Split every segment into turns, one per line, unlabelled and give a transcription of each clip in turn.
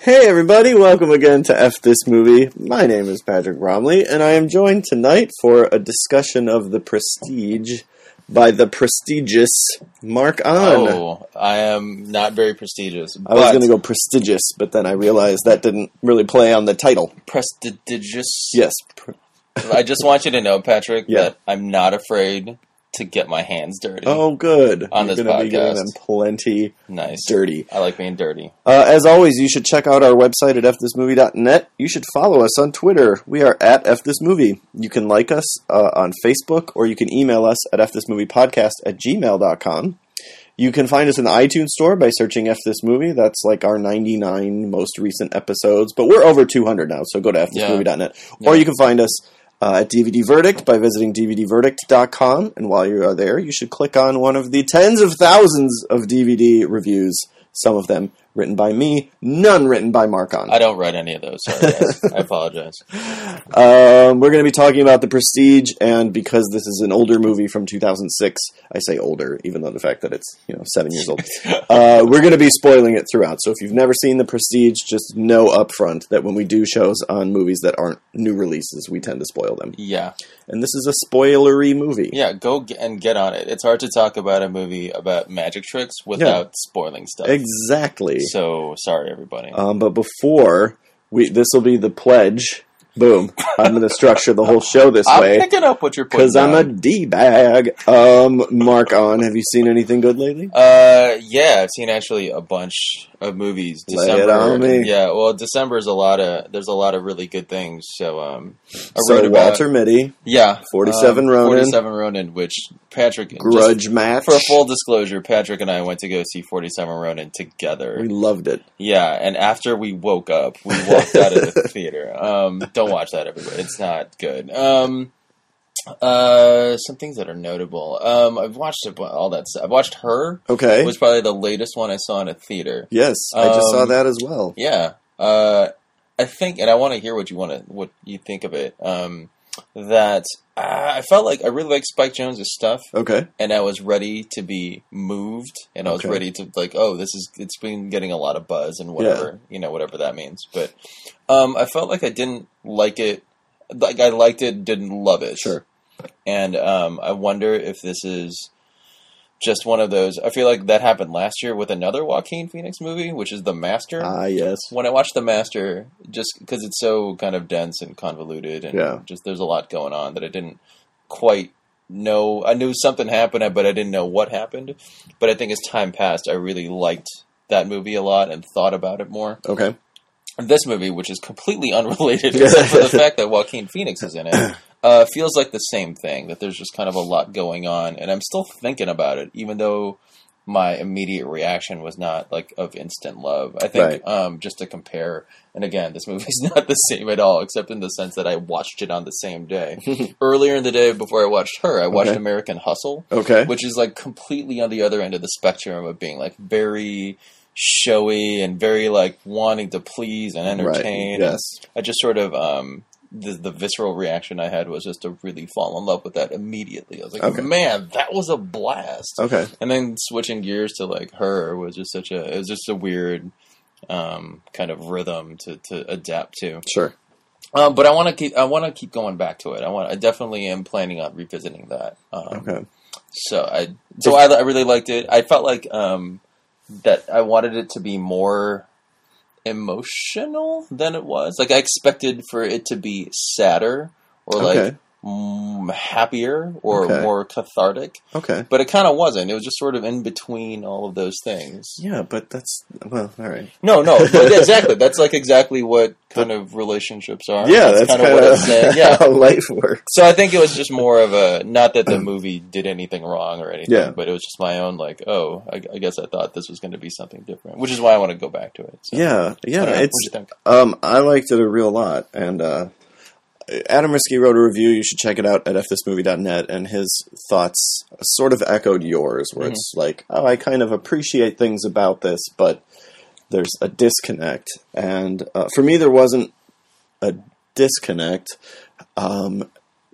Hey everybody, welcome again to F This Movie. My name is Patrick Bromley, and I am joined tonight for a discussion of The Prestige by the prestigious Mark Ahn.
Oh, I am not very prestigious.
I was going to go prestigious, but then I realized that didn't really play on the title.
Prestigious?
Yes.
I just want you to know, Patrick,
Yeah.
that I'm not afraid to get my hands dirty.
Oh, good.
On this
You're going to be getting
podcast.
them plenty
Nice.
dirty.
I like being dirty.
As always, you should check out our website at fthismovie.net. You should follow us on Twitter. We are at fthismovie. You can like us on Facebook, or you can email us at fthismoviepodcast@gmail.com. You can find us in the iTunes store by searching F This Movie. That's like our 99 most recent episodes. But we're over 200 now, so go to fthismovie.net.
Yeah.
Or you can find us at DVD Verdict by visiting dvdverdict.com. And while you are there, you should click on one of the tens of thousands of DVD reviews, some of them written by me, none written by Mark Ahn.
I don't write any of those. Sorry, guys. I apologize.
We're going to be talking about The Prestige, and because this is an older movie from 2006, I say older, even though the fact that it's 7 years old, we're going to be spoiling it throughout. So if you've never seen The Prestige, just know up front that when we do shows on movies that aren't new releases, we tend to spoil them.
Yeah.
And this is a spoilery movie.
Yeah, go and get on it. It's hard to talk about a movie about magic tricks without spoiling stuff.
Exactly.
So, sorry, everybody.
But before, this will be the pledge. Boom. I'm going to structure the whole show this way.
I'm picking up what you're putting
Because I'm a D-bag. Mark Ahn, have you seen anything good lately?
Yeah, I've seen actually a bunch of movies.
Lay it on me.
Yeah, well, December is there's a lot of really good things. So, I
So
wrote about
Walter Mitty,
yeah,
47 Ronin,
47 Ronin, which Patrick
grudge match.
For full disclosure, Patrick and I went to go see 47 Ronin together.
We loved it.
Yeah, and after we woke up, we walked out of the theater. Don't watch that, everybody. It's not good. Some things that are notable. I've watched all that stuff. I've watched Her.
Okay.
It was probably the latest one I saw in a theater.
Yes, I just saw that as well.
Yeah. I think, and I want to hear what you think of it. That I felt like I really liked Spike Jonze's stuff.
Okay.
And I was ready to be moved, and I was ready to it's been getting a lot of buzz and whatever, whatever that means. But I felt like I didn't like it. Like I liked it, didn't love it.
Sure.
And I wonder if this is just one of those. I feel like that happened last year with another Joaquin Phoenix movie, which is The Master.
Yes.
When I watched The Master, just because it's so kind of dense and convoluted, and just there's a lot going on that I didn't quite know. I knew something happened, but I didn't know what happened. But I think as time passed, I really liked that movie a lot and thought about it more.
Okay.
This movie, which is completely unrelated, except for the fact that Joaquin Phoenix is in it, feels like the same thing, that there's just kind of a lot going on, and I'm still thinking about it, even though my immediate reaction was not, like, of instant love. I think, just to compare, and again, this movie's not the same at all, except in the sense that I watched it on the same day. Earlier in the day, before I watched Her, I watched American Hustle, which is, like, completely on the other end of the spectrum of being, like, very showy and very like wanting to please and entertain.
Yes.
And I just sort of the visceral reaction I had was just to really fall in love with that immediately. I was like, man, that was a blast.
Okay.
And then switching gears to like Her was just it was just a weird kind of rhythm to adapt to.
Sure.
But I want to keep going back to it. I definitely am planning on revisiting that. So I really liked it. I felt like that I wanted it to be more emotional than it was. Like I expected for it to be sadder or like happier or more cathartic. Okay. But it kind of wasn't. It was just sort of in between all of those things.
Yeah, but that's, well, all right.
No, but exactly. That's like exactly what kind of relationships are.
Yeah, that's kind of what it's saying. Yeah. How life works.
So I think it was just more of a, not that the movie did anything wrong or anything, but it was just my own like, I guess I thought this was going to be something different, which is why I want to go back to it. So,
yeah.
What'd you think?
I liked it a real lot, and Adam Risky wrote a review. You should check it out at fthismovie.net, and his thoughts sort of echoed yours, where it's like, I kind of appreciate things about this, but there's a disconnect. And for me, there wasn't a disconnect.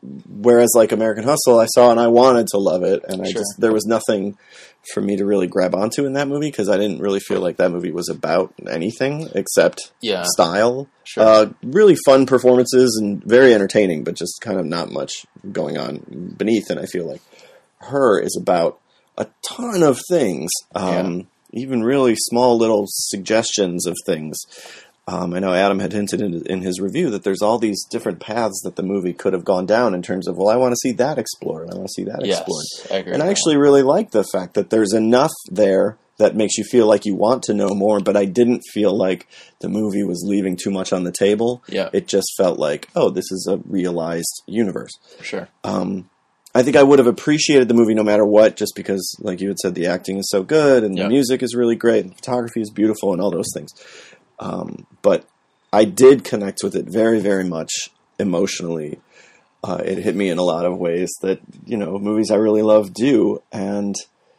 whereas like American Hustle, I saw and I wanted to love it, and
Sure.
there was nothing for me to really grab onto in that movie because I didn't really feel like that movie was about anything except
Yeah.
style.
Sure.
Really fun performances and very entertaining, but just kind of not much going on beneath. And I feel like Her is about a ton of things, even really small little suggestions of things. I know Adam had hinted in his review that there's all these different paths that the movie could have gone down in terms of, well, I want to see that explored, I want to see that explored.
I agree.
And I actually really like the fact that there's enough there that makes you feel like you want to know more, but I didn't feel like the movie was leaving too much on the table.
Yeah.
It just felt like, oh, this is a realized universe.
Sure.
I think I would have appreciated the movie no matter what, just because, like you had said, the acting is so good, and the music is really great, and the photography is beautiful, and all those things. But I did connect with it very, very much emotionally. It hit me in a lot of ways that, movies I really love do. And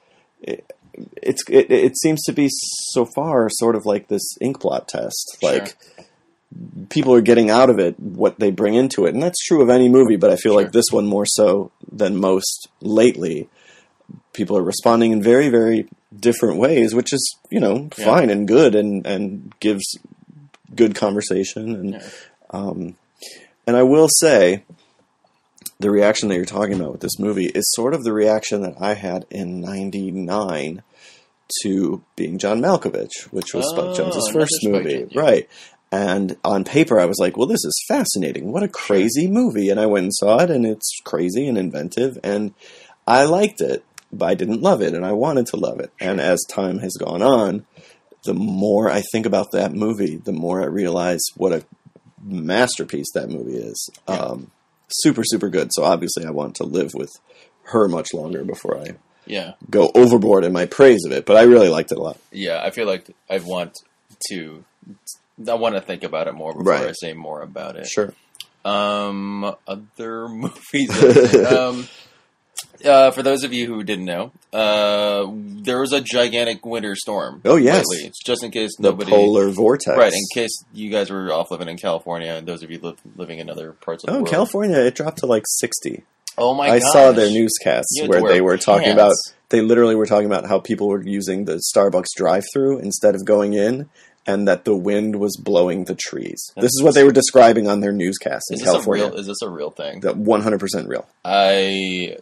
it seems to be so far sort of like this inkblot test.
Sure.
Like, people are getting out of it what they bring into it. And that's true of any movie, but I feel like this one more so than most lately. People are responding in very, very different ways, which is, fine and good and gives good conversation. And I will say, the reaction that you're talking about with this movie is sort of the reaction that I had in '99 to Being John Malkovich, which was Spike Jonze's first movie. Right. And on paper, I was like, well, this is fascinating. What a crazy movie. And I went and saw it, and it's crazy and inventive, and I liked it. But I didn't love it, and I wanted to love it. Sure. And as time has gone on, the more I think about that movie, the more I realize what a masterpiece that movie is. Yeah. Super, super good. So obviously I want to live with Her much longer before I go overboard in my praise of it. But I really liked it a lot.
Yeah, I feel like I want to think about it more before I say more about it.
Sure.
Other movies... for those of you who didn't know, there was a gigantic winter storm.
Oh, yes.
Lately. Just in case
the polar vortex.
Right, in case you guys were off living in California, and those of you living in other parts of the world.
Oh, California, it dropped to like 60.
Oh, my gosh.
I saw their newscasts where they were talking about, they literally were talking about how people were using the Starbucks drive-thru instead of going in, and that the wind was blowing the trees. This is what they were describing on their newscasts in California.
Is this a real thing?
100% real.
I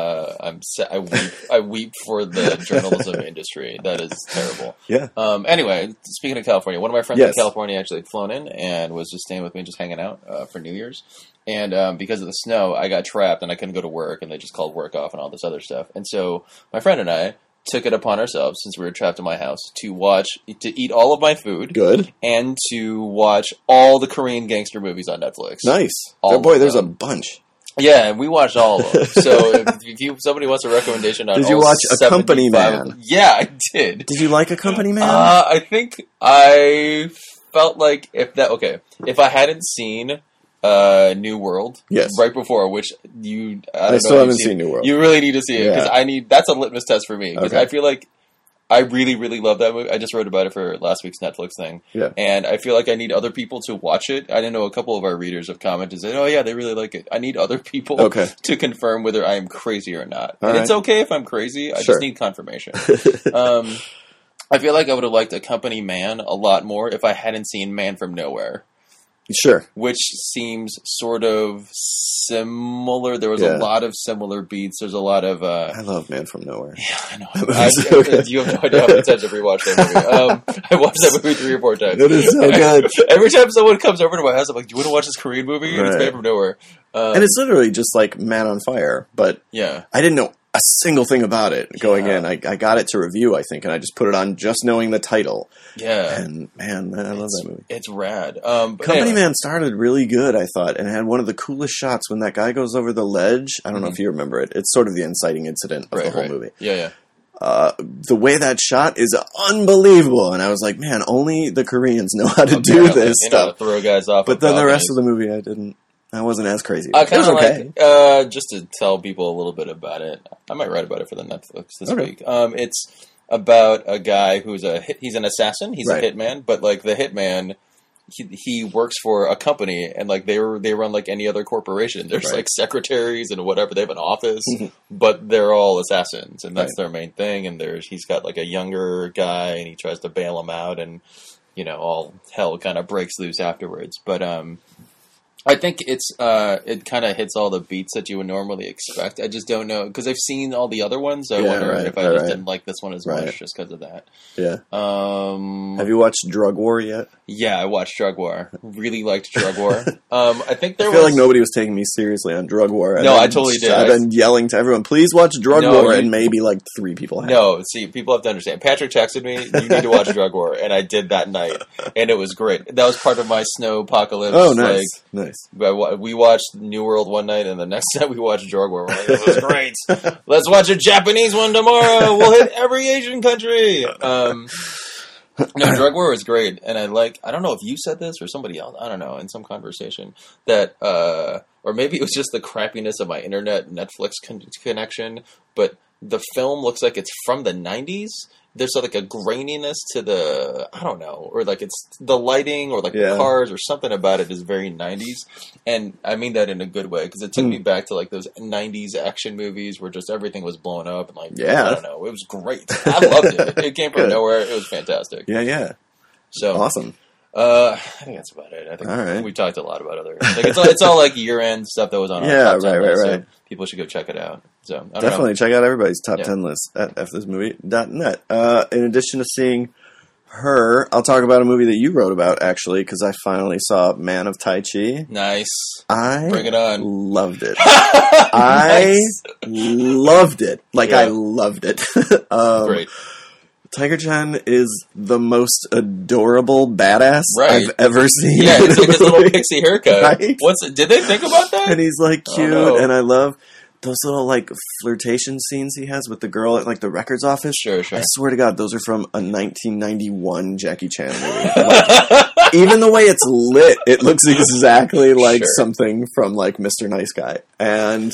weep for the journalism industry. That is terrible.
Yeah.
Anyway, speaking of California, one of my friends in California actually had flown in and was just staying with me, just hanging out for New Year's. And because of the snow, I got trapped and I couldn't go to work, and they just called work off and all this other stuff. And so my friend and I took it upon ourselves, since we were trapped in my house, to eat all of my food.
Good.
And to watch all the Korean gangster movies on Netflix.
Nice. There's a bunch.
Yeah, we watched all of them. So if somebody wants a recommendation on
did you watch A Company Man?
Yeah, I did.
Did you like A Company Man?
I think I felt like if I hadn't seen New World right before, which I
still haven't seen New World.
You really need to see it, because that's a litmus test for me, because I feel like I really, really love that movie. I just wrote about it for last week's Netflix thing. Yeah. And I feel like I need other people to watch it. I know a couple of our readers have commented and said, oh yeah, they really like it. I need other people to confirm whether I am crazy or not. It's okay if I'm crazy. I just need confirmation. I feel like I would have liked A Company Man a lot more if I hadn't seen Man from Nowhere.
Sure.
Which seems sort of similar. There was a lot of similar beats. There's a lot of...
I love Man from Nowhere.
Yeah, I know. You have no idea how many times I've rewatched that movie. I watched that movie 3 or 4 times.
It is so good.
Every time someone comes over to my house, I'm like, do you want to watch this Korean movie? Right. It's Man from Nowhere.
And it's literally just like Man on Fire, but I didn't know a single thing about it going in. I got it to review, I think, and I just put it on just knowing the title. Yeah. And man, I love that movie.
It's rad.
Company Man started really good, I thought, and had one of the coolest shots when that guy goes over the ledge. I don't know if you remember it. It's sort of the inciting incident of the whole movie.
Yeah.
The way that shot is unbelievable, and I was like, man, only the Koreans know how to do this stuff.
Throw guys off.
But then the rest of the movie, I wasn't as crazy.
I kind of like, just to tell people a little bit about it, I might write about it for the Netflix this week. It's about a guy he's an assassin, he's a hitman, but like the hitman he works for a company, and like they run like any other corporation. There's like secretaries and whatever. They have an office, but they're all assassins, and that's their main thing. And he's got like a younger guy, and he tries to bail him out, and all hell kind of breaks loose afterwards. But I think it kind of hits all the beats that you would normally expect. I just don't know, because I've seen all the other ones. So I wonder if I just didn't like this one as much just because of that.
Yeah. Have you watched Drug War yet?
Yeah, I watched Drug War. Really liked Drug War. I feel
like nobody was taking me seriously on Drug War.
No, I totally did.
I've been yelling to everyone, please watch Drug War, and maybe like 3 people have.
No, see, people have to understand. Patrick texted me, you need to watch Drug War, and I did that night, and it was great. That was part of my Snowpocalypse.
Oh, nice. Nice.
We watched New World one night, and the next night we watched Drug War. It was great. Let's watch a Japanese one tomorrow. We'll hit every Asian country. No, Drug War was great, and I don't know if you said this or somebody else, I don't know, in some conversation, that, or maybe it was just the crappiness of my internet Netflix connection, but the film looks like it's from the 90s. There's like a graininess to the, I don't know, or like it's the lighting or like the cars or something about it is very 90s. And I mean that in a good way, because it took me back to like those 90s action movies where just everything was blown up and like, I don't know, it was great. I loved it. It came from nowhere. It was fantastic.
Yeah.
So
awesome.
I think that's about it. I think we talked a lot about other. Like it's all like year-end stuff that was on our top 10 list, so people should go check it out. So
definitely check out everybody's top 10 list at fthismovie.net. In addition to seeing Her, I'll talk about a movie that you wrote about, actually, because I finally saw Man of Tai Chi.
Nice.
Bring
it on.
Loved it. I loved it. I loved it.
Great.
Tiger Chan is the most adorable badass I've ever seen.
Yeah, it's like his little pixie haircut. Right? Did they think about that?
And he's like cute, and I love those little like flirtation scenes he has with the girl at like the records office.
Sure.
I swear to God, those are from a 1991 Jackie Chan movie. Even the way it's lit, it looks exactly like something from like Mr. Nice Guy. And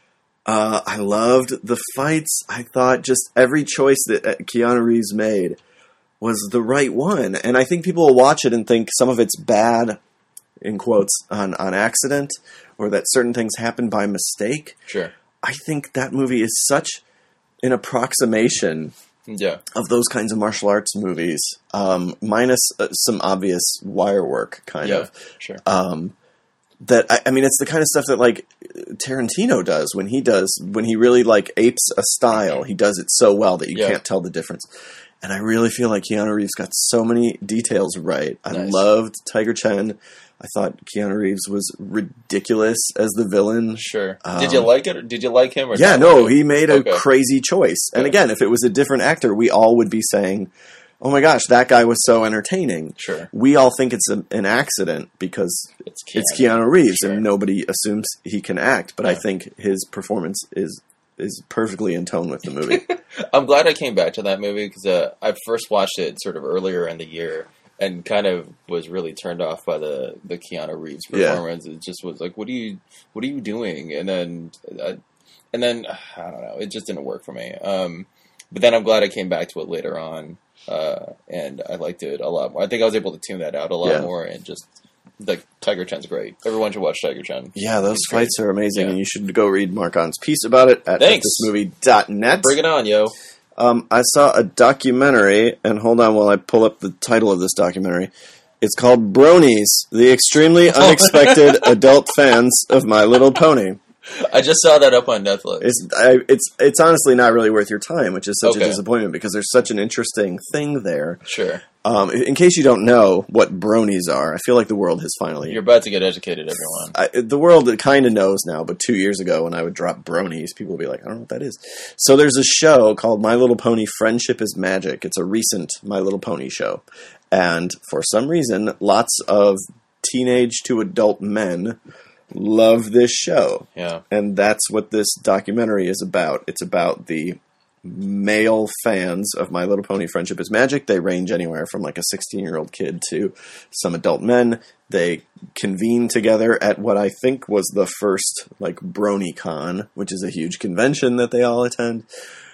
I loved the fights. I thought just every choice that Keanu Reeves made was the right one. And I think people will watch it and think some of it's bad, in quotes, on accident, or that certain things happen by mistake.
Sure.
I think that movie is such an approximation of those kinds of martial arts movies, minus some obvious wire work, kind of.
Sure.
That I mean, it's the kind of stuff that like Tarantino does when he really like apes a style. He does it so well that you can't tell the difference. And I really feel like Keanu Reeves got so many details right. I loved Tiger Chan. I thought Keanu Reeves was ridiculous as the villain.
Sure. Did you like it? Or did you like him? Or
yeah, no, he made a crazy choice. And again, if it was a different actor, we all would be saying, oh my gosh, that guy was so entertaining.
Sure.
We all think it's an accident because it's Keanu Reeves and nobody assumes he can act. But I think his performance is perfectly in tone with the movie.
I'm glad I came back to that movie because I first watched it sort of earlier in the year and kind of was really turned off by the Keanu Reeves performance. It just was like, what are you doing? And then I don't know, it just didn't work for me. But then I'm glad I came back to it later on. And I liked it a lot more. I think I was able to tune that out a lot more, and just like Tiger Chan's great. Everyone should watch Tiger Chan.
Yeah, those fights are amazing, and you should go read Mark-On's piece about it at thismovie.net.
Bring it on, yo.
I saw a documentary, and hold on while I pull up the title of this documentary. It's called Bronies, the extremely unexpected adult fans of My Little Pony.
I just saw that up on Netflix.
It's honestly not really worth your time, which is such a disappointment because there's such an interesting thing there.
Sure.
In case you don't know what bronies are, I feel like the world has finally...
You're about to get educated, everyone.
The world kind of knows now, but 2 years ago when I would drop bronies, people would be like, I don't know what that is. So there's a show called My Little Pony Friendship is Magic. It's a recent My Little Pony show. And for some reason, lots of teenage to adult men love this show.
Yeah.
And that's what this documentary is about. It's about the male fans of My Little Pony Friendship is Magic. They range anywhere from like a 16-year-old kid to some adult men. They convene together at what I think was the first like BronyCon, which is a huge convention that they all attend.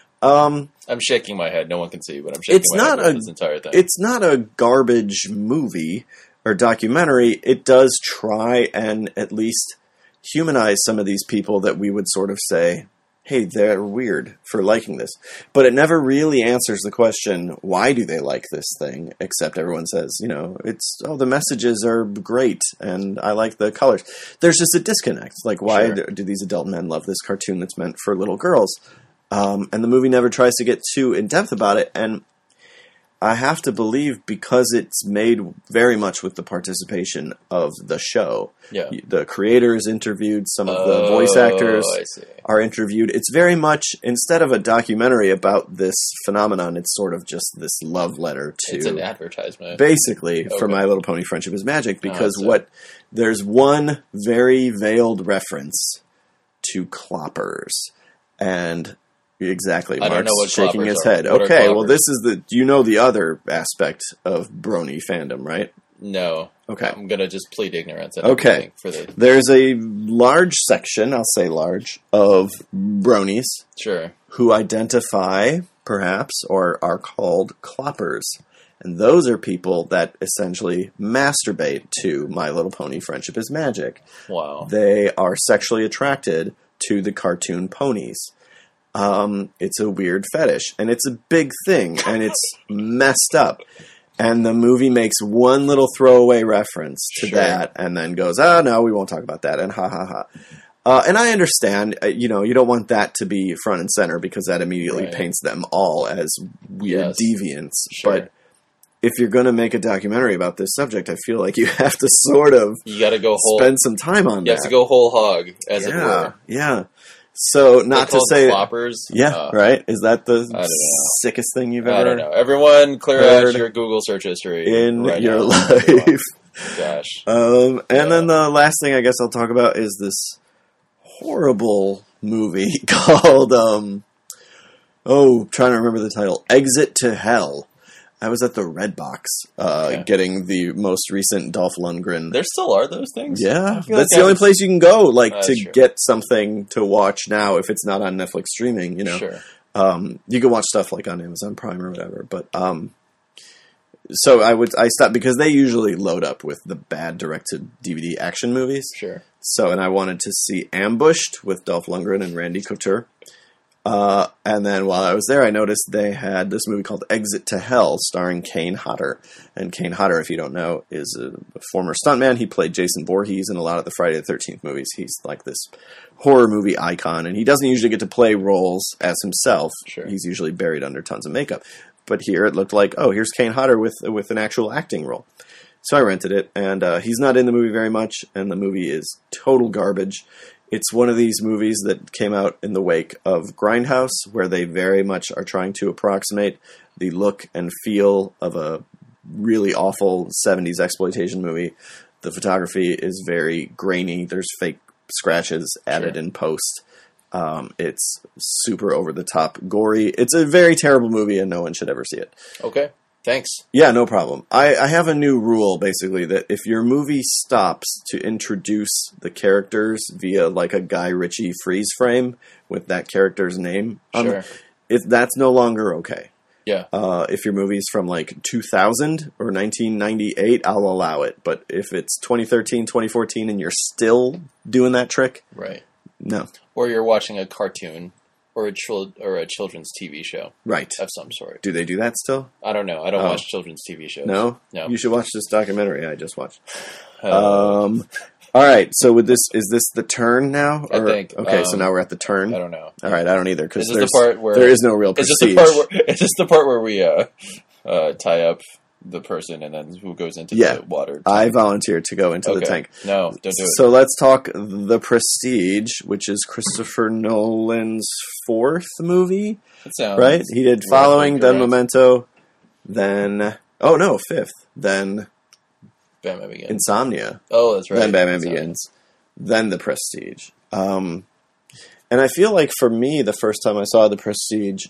I'm shaking my head. No one can see, but I'm shaking my head with this entire thing.
It's not a garbage movie. or documentary, it does try and at least humanize some of these people that we would sort of say, hey, they're weird for liking this. But it never really answers the question, why do they like this thing? Except everyone says, the messages are great, and I like the colors. There's just a disconnect. Like, why do these adult men love this cartoon that's meant for little girls? And the movie never tries to get too in-depth about it, and I have to believe because it's made very much with the participation of the show.
Yeah.
The creators interviewed, some of the voice actors are interviewed. It's very much, instead of a documentary about this phenomenon, it's sort of just this love letter to...
It's an advertisement.
Basically, for My Little Pony Friendship is Magic, because there's one very veiled reference to cloppers, and... Exactly. Mark's shaking his head. Okay, well, this is the other aspect of brony fandom, right?
No.
Okay.
I'm going to just plead ignorance.
Okay. There's a large section, I'll say large, of bronies.
Sure.
Who identify, perhaps, or are called cloppers. And those are people that essentially masturbate to My Little Pony Friendship is Magic.
Wow.
They are sexually attracted to the cartoon ponies. It's a weird fetish, and it's a big thing, and it's messed up. And the movie makes one little throwaway reference to that, and then goes, "Oh no, we won't talk about that," and ha ha ha. And I understand, you don't want that to be front and center because that immediately paints them all as weird deviants.
Sure.
But if you're going to make a documentary about this subject, I feel like you have to sort of spend some time on that.
You have to go whole hog, as it were.
Yeah. So, not to say...
Floppers?
Right? Is that the sickest thing you've ever...
I don't know. Everyone clear out your Google search history
in your life.
Gosh.
And then the last thing I guess I'll talk about is this horrible movie called... trying to remember the title. Exit to Hell. I was at the Redbox getting the most recent Dolph Lundgren.
There still are those things?
Yeah. That's the only place you can go get something to watch now if it's not on Netflix streaming,
Sure.
You can watch stuff like on Amazon Prime or whatever. But so I stopped because they usually load up with the bad direct-to-DVD action movies.
Sure.
So, and I wanted to see Ambushed with Dolph Lundgren and Randy Couture. And then while I was there, I noticed they had this movie called Exit to Hell, starring Kane Hodder. And Kane Hodder, if you don't know, is a former stuntman. He played Jason Voorhees in a lot of the Friday the 13th movies. He's like this horror movie icon, and he doesn't usually get to play roles as himself.
Sure.
He's usually buried under tons of makeup. But here it looked like, oh, here's Kane Hodder with an actual acting role. So I rented it, and he's not in the movie very much, and the movie is total garbage. It's one of these movies that came out in the wake of Grindhouse, where they very much are trying to approximate the look and feel of a really awful 70s exploitation movie. The photography is very grainy. There's fake scratches added in post. It's super over-the-top gory. It's a very terrible movie, and no one should ever see it.
Okay. Thanks.
Yeah, no problem. I have a new rule, basically, that if your movie stops to introduce the characters via, like, a Guy Ritchie freeze frame with that character's name, that's no longer okay.
Yeah.
If your movie's from, like, 2000 or 1998, I'll allow it. But if it's 2013, 2014, and you're still doing that trick...
Right.
No.
Or you're watching a cartoon... Or a children's TV show.
Right.
Of some sort.
Do they do that still?
I don't know. I don't watch children's TV shows.
No?
No.
You should watch this documentary I just watched. All right. So is this the turn now?
I think.
Okay, so now we're at the turn?
I don't know.
All right, I don't either. Because
the part where
there is no real prestige.
Is this the part where we tie up the person and then who goes into the water tank?
I volunteered to go into the tank.
No, don't do it.
So let's talk The Prestige, which is Christopher Nolan's fourth movie.
That sounds
right? He did Following, then Memento, then... Oh, no, fifth. Then...
Batman Begins.
Insomnia.
Oh, that's right.
Then Batman Begins. Then The Prestige. And I feel like for me, the first time I saw The Prestige...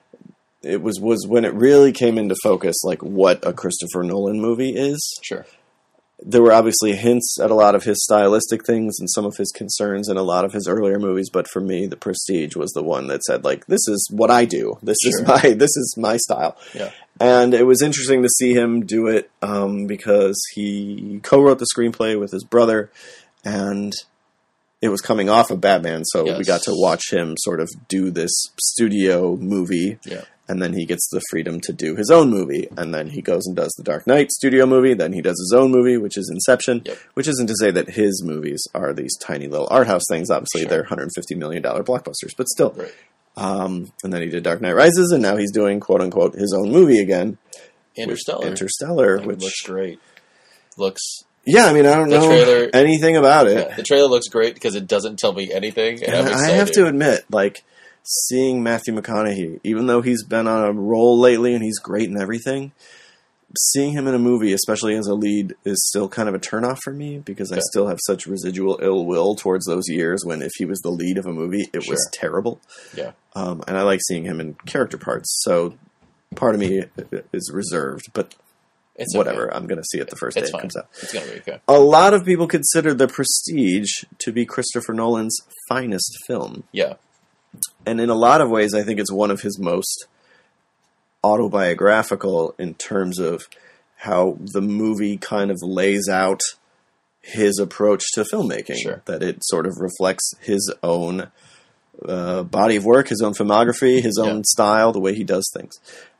It was when it really came into focus, like what a Christopher Nolan movie is.
Sure.
there were obviously hints at a lot of his stylistic things and some of his concerns in a lot of his earlier movies, but for me, The Prestige was the one that said, like, this is what I do. This is my style.
Yeah.
And it was interesting to see him do it because he co-wrote the screenplay with his brother, and it was coming off of Batman, so we got to watch him sort of do this studio movie.
Yeah.
And then he gets the freedom to do his own movie. And then he goes and does the Dark Knight studio movie. Then he does his own movie, which is Inception.
Yep.
Which isn't to say that his movies are these tiny little art house things. Obviously,
Sure.
they're $150 million blockbusters. But still.
Right.
And then he did Dark Knight Rises. And now he's doing, quote-unquote, his own movie again.
Interstellar.
Which
looks great. Looks...
Yeah, I mean, I don't know anything about it.
Yeah, the trailer looks great because it doesn't tell me anything. And I'm excited.
I have to admit, like... Seeing Matthew McConaughey, even though he's been on a roll lately and he's great and everything, seeing him in a movie, especially as a lead, is still kind of a turnoff for me because I still have such residual ill will towards those years when if he was the lead of a movie, it was terrible.
Yeah.
And I like seeing him in character parts, so part of me is reserved, but
it's
whatever.
Okay.
I'm going to see it the first day it comes out.
It's going to be okay.
A lot of people consider The Prestige to be Christopher Nolan's finest film.
Yeah.
And in a lot of ways, I think it's one of his most autobiographical in terms of how the movie kind of lays out his approach to filmmaking.
Sure.
That it sort of reflects his own body of work, his own filmography, his own style, the way he does things.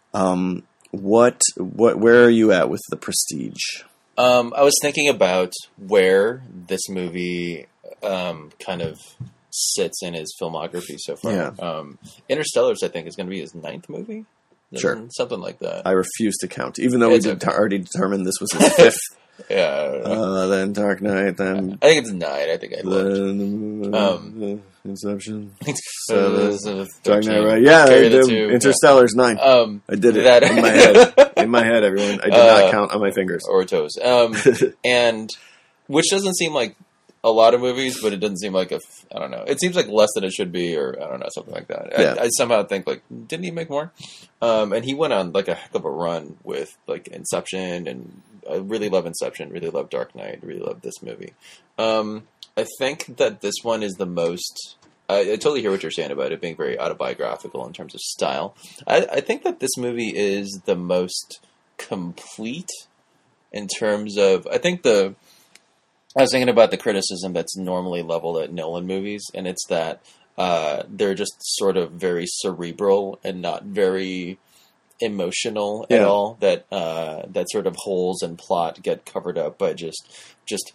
Where are you at with The Prestige?
I was thinking about where this movie kind of sits in his filmography so far.
Yeah.
Interstellar, I think, is going to be his 9th movie.
Sure.
Something like that.
I refuse to count, even though we already determined this was his 5th.
Yeah.
Then Dark Knight, then...
I think it's 9. I think I looked.
Inception.
13,
Dark Knight, right? Yeah, Interstellar's 9. I did it in my head. In my head, everyone. I did not count on my fingers.
Or toes. And which doesn't seem like a lot of movies, but it doesn't seem like I don't know. It seems like less than it should be, or I don't know, something like that.
Yeah.
I somehow think, like, didn't he make more? And he went on, like, a heck of a run with, like, Inception, and I really love Inception, really love Dark Knight, really love this movie. I think that this one is the most... I totally hear what you're saying about it being very autobiographical in terms of style. I think that this movie is the most complete in terms of... I was thinking about the criticism that's normally leveled at Nolan movies, and it's that they're just sort of very cerebral and not very emotional at all. That sort of holes in plot get covered up by just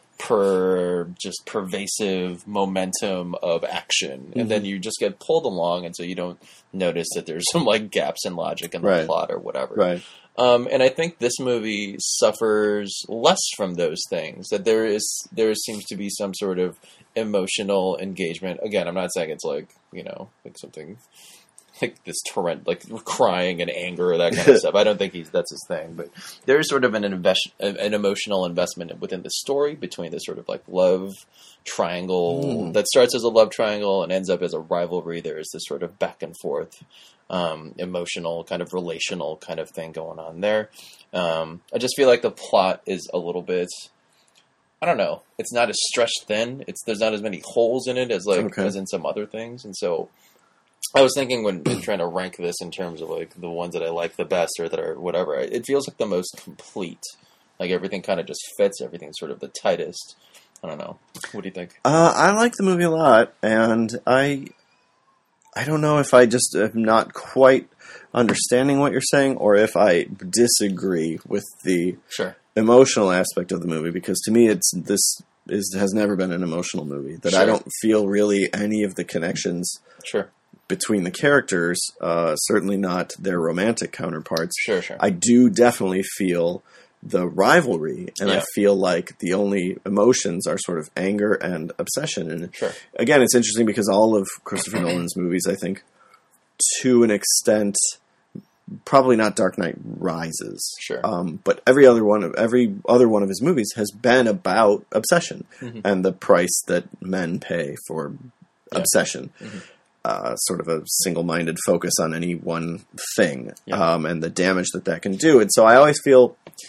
pervasive momentum of action, and then you just get pulled along, and so you don't notice that there's some like gaps in logic in the plot or whatever.
Right.
And I think this movie suffers less from those things. That there seems to be some sort of emotional engagement. Again, I'm not saying it's like, you know, like something like this torrent, like crying and anger or that kind of stuff. I don't think that's his thing. But there's sort of an emotional investment within the story between this sort of like love triangle that starts as a love triangle and ends up as a rivalry. There is this sort of back and forth. Emotional, kind of relational kind of thing going on there. I just feel like the plot is a little bit, I don't know, it's not as stretched thin. There's not as many holes in it as as in some other things. And so I was thinking when trying to rank this in terms of like the ones that I like the best or that are whatever, it feels like the most complete. Like everything kind of just fits. Everything's sort of the tightest. I don't know. What do you think?
I like the movie a lot, and I don't know if I just am not quite understanding what you're saying or if I disagree with the emotional aspect of the movie, because to me has never been an emotional movie. That I don't feel really any of the connections between the characters, certainly not their romantic counterparts. I do definitely feel the rivalry, and I feel like the only emotions are sort of anger and obsession. And again, it's interesting because all of Christopher Nolan's movies, I think, to an extent, probably not Dark Knight Rises, but every other one of his movies has been about obsession and the price that men pay for obsession. Sort of a single-minded focus on any one thing, and the damage that can do. And so I always feel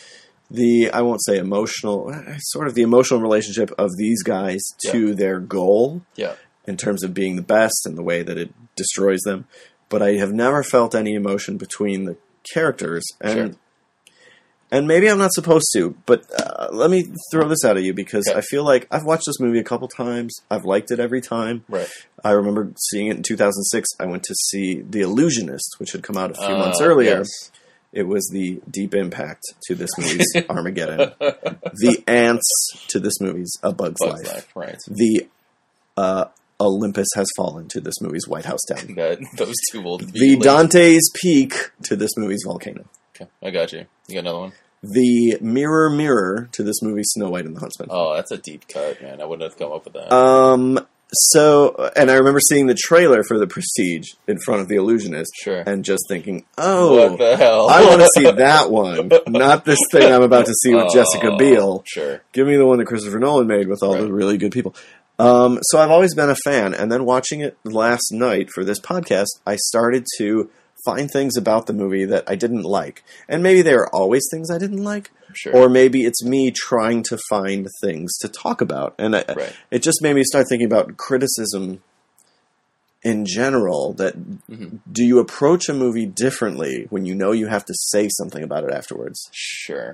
I won't say emotional, sort of the emotional relationship of these guys to their goal in terms of being the best and the way that it destroys them. But I have never felt any emotion between the characters. And and maybe I'm not supposed to, but let me throw this out at you because I feel like I've watched this movie a couple times. I've liked it every time.
Right.
I remember seeing it in 2006. I went to see The Illusionist, which had come out a few months earlier.
Yes.
It was the deep impact to this movie's Armageddon. The ants to this movie's A Bug's Life.
Right.
The Olympus Has Fallen to this movie's White House Down.
Those two will be
The Dante's Peak to this movie's Volcano.
Okay, I got you. You got another one?
The Mirror Mirror to this movie's Snow White and the Huntsman.
Oh, that's a deep cut, man. I wouldn't have come up with that.
And I remember seeing the trailer for The Prestige in front of The Illusionist.
Sure.
And just thinking, oh,
what the hell?
I want to see that one. Not this thing I'm about to see with Jessica Biel.
Sure.
Give me the one that Christopher Nolan made with all the really good people. So I've always been a fan. And then watching it last night for this podcast, I started to find things about the movie that I didn't like. And maybe there are always things I didn't like.
Sure.
Or maybe it's me trying to find things to talk about. And it just made me start thinking about criticism in general. That do you approach a movie differently when you know you have to say something about it afterwards?
Sure.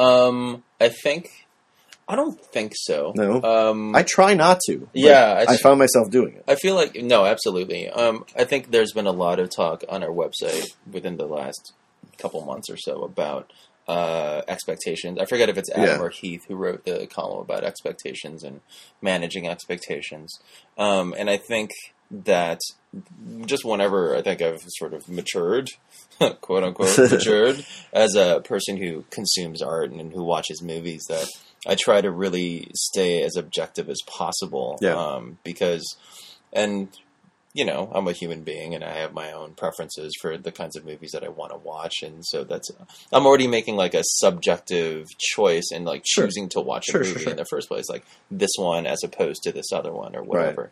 I don't think so.
No? I try not to.
Yeah.
I found myself doing it.
I feel like, no, absolutely. I think there's been a lot of talk on our website within the last couple months or so about expectations. I forget if it's Adam or Heath who wrote the column about expectations and managing expectations. And I think that just whenever I think I've sort of matured, quote unquote, matured as a person who consumes art and who watches movies, that I try to really stay as objective as possible. Because, and you know, I'm a human being and I have my own preferences for the kinds of movies that I want to watch. And so I'm already making like a subjective choice and like choosing to watch a movie in the first place, like this one as opposed to this other one or whatever.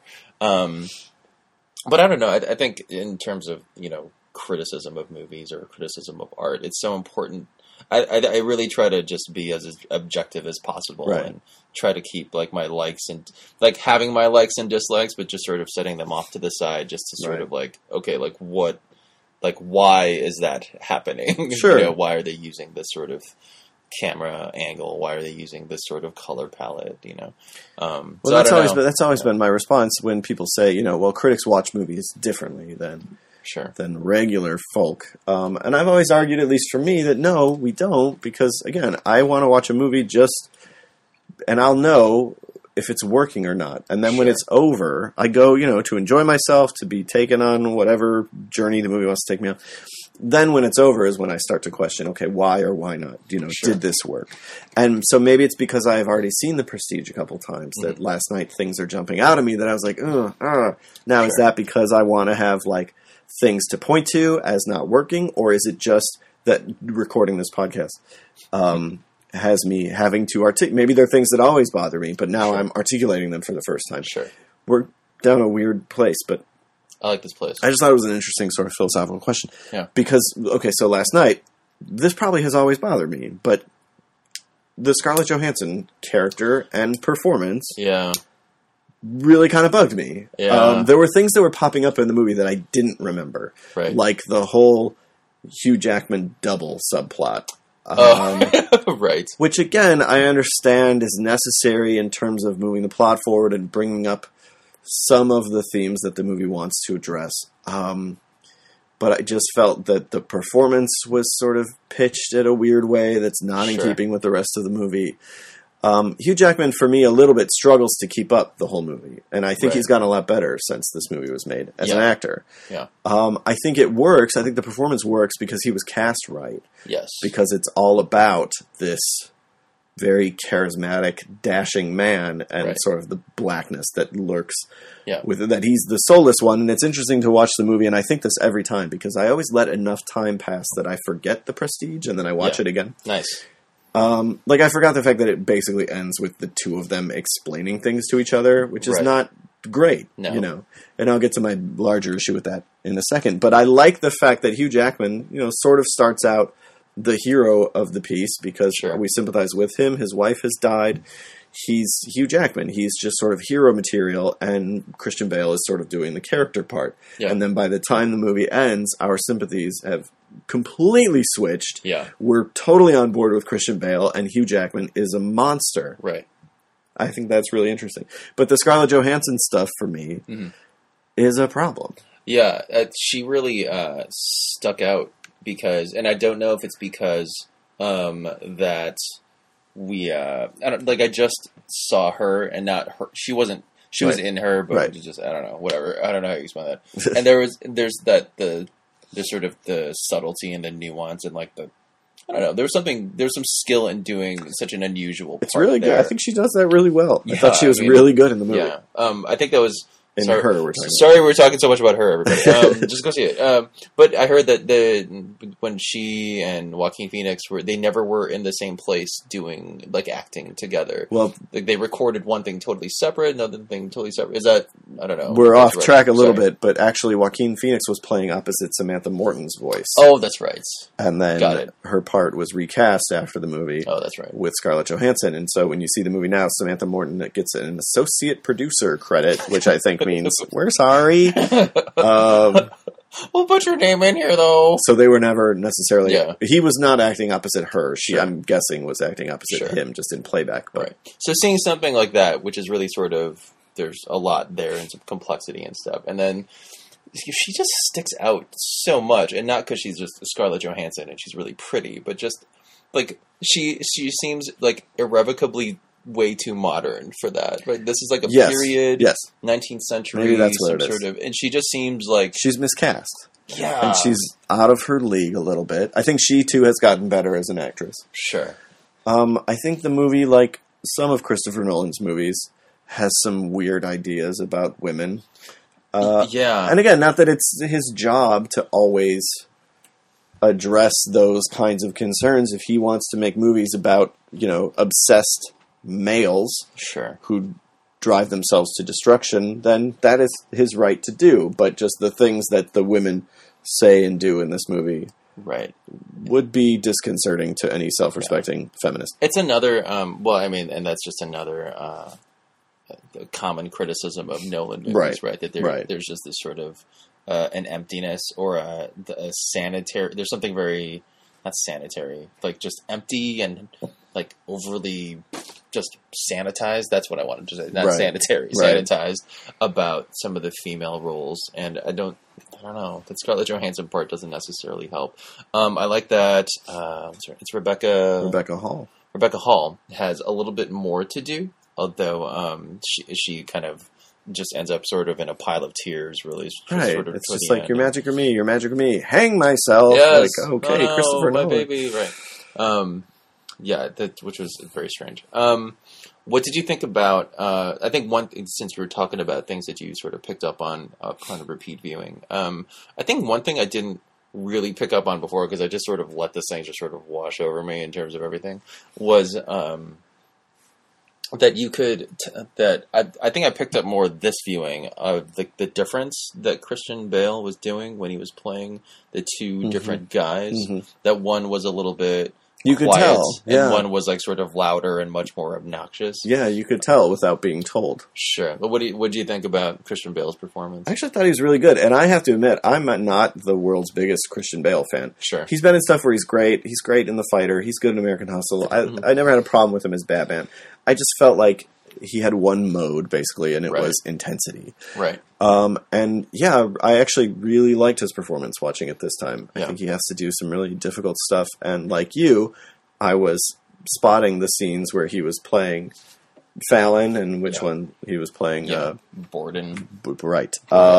But I don't know. I think in terms of, you know, criticism of movies or criticism of art, it's so important. I really try to just be as objective as possible and try to keep like my likes and like having my likes and dislikes, but just sort of setting them off to the side just to sort of like, okay, like what, like why is that happening?
Sure.
You know, why are they using this sort of camera angle? Why are they using this sort of color palette? You know,
well, so that's always been my response when people say, you know, well, critics watch movies differently than regular folk. And I've always argued, at least for me, that no, we don't, because again, I want to watch a movie and I'll know if it's working or not. And then when it's over, I go, you know, to enjoy myself, to be taken on whatever journey the movie wants to take me on. Then when it's over is when I start to question, okay, why or why not? You know, did this work? And so maybe it's because I've already seen The Prestige a couple times that last night things are jumping out at me that I was like, now is that because I want to have like things to point to as not working, or is it just that recording this podcast has me having to maybe there are things that always bother me, but now I'm articulating them for the first time. We're down a weird place, but
I like this place.
I just thought it was an interesting sort of philosophical question. Because, okay, so last night, this probably has always bothered me, but the Scarlett Johansson character and performance really kind of bugged me. There were things that were popping up in the movie that I didn't remember. Like the whole Hugh Jackman double subplot. Which, again, I understand is necessary in terms of moving the plot forward and bringing up some of the themes that the movie wants to address. But I just felt that the performance was sort of pitched in a weird way that's not in keeping with the rest of the movie. Hugh Jackman, for me, a little bit struggles to keep up the whole movie. And I think he's gotten a lot better since this movie was made as an actor. I think it works. I think the performance works because he was cast right. Because it's all about this very charismatic, dashing man and sort of the blackness that lurks with it, that he's the soulless one. And it's interesting to watch the movie, and I think this every time, because I always let enough time pass that I forget The Prestige, and then I watch it again. Like, I forgot the fact that it basically ends with the two of them explaining things to each other, which is not great, you know. And I'll get to my larger issue with that in a second. But I like the fact that Hugh Jackman, you know, sort of starts out the hero of the piece because
Sure.
we sympathize with him. His wife has died. He's Hugh Jackman. He's just sort of hero material, and Christian Bale is sort of doing the character part.
Yeah.
And then by the time the movie ends, our sympathies have completely switched.
Yeah.
We're totally on board with Christian Bale, and Hugh Jackman is a monster.
Right.
I think that's really interesting. But the Scarlett Johansson stuff, for me, is a problem.
Yeah, she really stuck out because, and I don't know if it's because that I just saw her and not her. She wasn't. She was in her, but just I don't know. Whatever. I don't know how you explain that. And there's sort of the subtlety and the nuance and like the. I don't know. There's some skill in doing such an unusual.
It's really good. I think she does that really well.
Yeah,
I thought she was really good in the movie.
Yeah. I think that was.
Her, we're talking
sorry, we're talking so much about her, everybody. Just go see it. But I heard that when she and Joaquin Phoenix they never were in the same place doing like acting together.
Well,
like they recorded one thing totally separate, another thing totally separate. Is that I don't know.
We're off track a little bit, but actually, Joaquin Phoenix was playing opposite Samantha Morton's voice.
Oh, that's right.
And then her part was recast after the movie.
Oh, that's right.
With Scarlett Johansson, and so when you see the movie now, Samantha Morton gets an associate producer credit, which I think means we're sorry.
We'll put your name in here, though.
So they were never necessarily.
Yeah.
He was not acting opposite her. She,
Sure.
I'm guessing, was acting opposite him, just in playback. But.
Right. So seeing something like that, which is really sort of there's a lot there and some complexity and stuff, and then she just sticks out so much, and not because she's just Scarlett Johansson and she's really pretty, but just like she seems like irrevocably way too modern for that. Right? This is like a period, 19th century,
maybe that's what it is.
Sort of, and she just seems like
she's miscast.
Yeah,
and she's out of her league a little bit. I think she too has gotten better as an actress.
Sure.
I think the movie, like some of Christopher Nolan's movies, has some weird ideas about women. And again, not that it's his job to always address those kinds of concerns. If he wants to make movies about, obsessed males who drive themselves to destruction, then that is his right to do. But just the things that the women say and do in this movie would be disconcerting to any self-respecting feminist.
It's another, and that's just another common criticism of Nolan movies, right? That there's just this sort of an emptiness or a sanitary. There's something very not sanitary, like just empty and like overly just sanitized. That's what I wanted to say. Not sanitary, sanitized about some of the female roles, and I don't know. The Scarlett Johansson part doesn't necessarily help. I like that. It's Rebecca Hall. Rebecca Hall has a little bit more to do, although she kind of just ends up sort of in a pile of tears, really. Sort of
it's just like, your magic or me, hang myself.
Yes.
Like, okay, Christopher Nolan.
My baby, right. Which was very strange. What did you think about, I think since you were talking about things that you sort of picked up on kind of repeat viewing, I think one thing I didn't really pick up on before, because I just sort of let this thing just sort of wash over me in terms of everything, was that you could, I think I picked up more this viewing of the difference that Christian Bale was doing when he was playing the two different guys, that one was a little bit
you could tell,
and one was like sort of louder and much more obnoxious.
Yeah, you could tell without being told.
Sure. But what do you think about Christian Bale's performance?
I actually thought he was really good, and I have to admit, I'm not the world's biggest Christian Bale fan.
Sure.
He's been in stuff where he's great. He's great in The Fighter. He's good in American Hustle. I never had a problem with him as Batman. I just felt like he had one mode, basically, and it was intensity.
Right.
And yeah, I actually really liked his performance watching it this time. I think he has to do some really difficult stuff, and like you, I was spotting the scenes where he was playing Fallon and which one he was playing
Borden.
Right.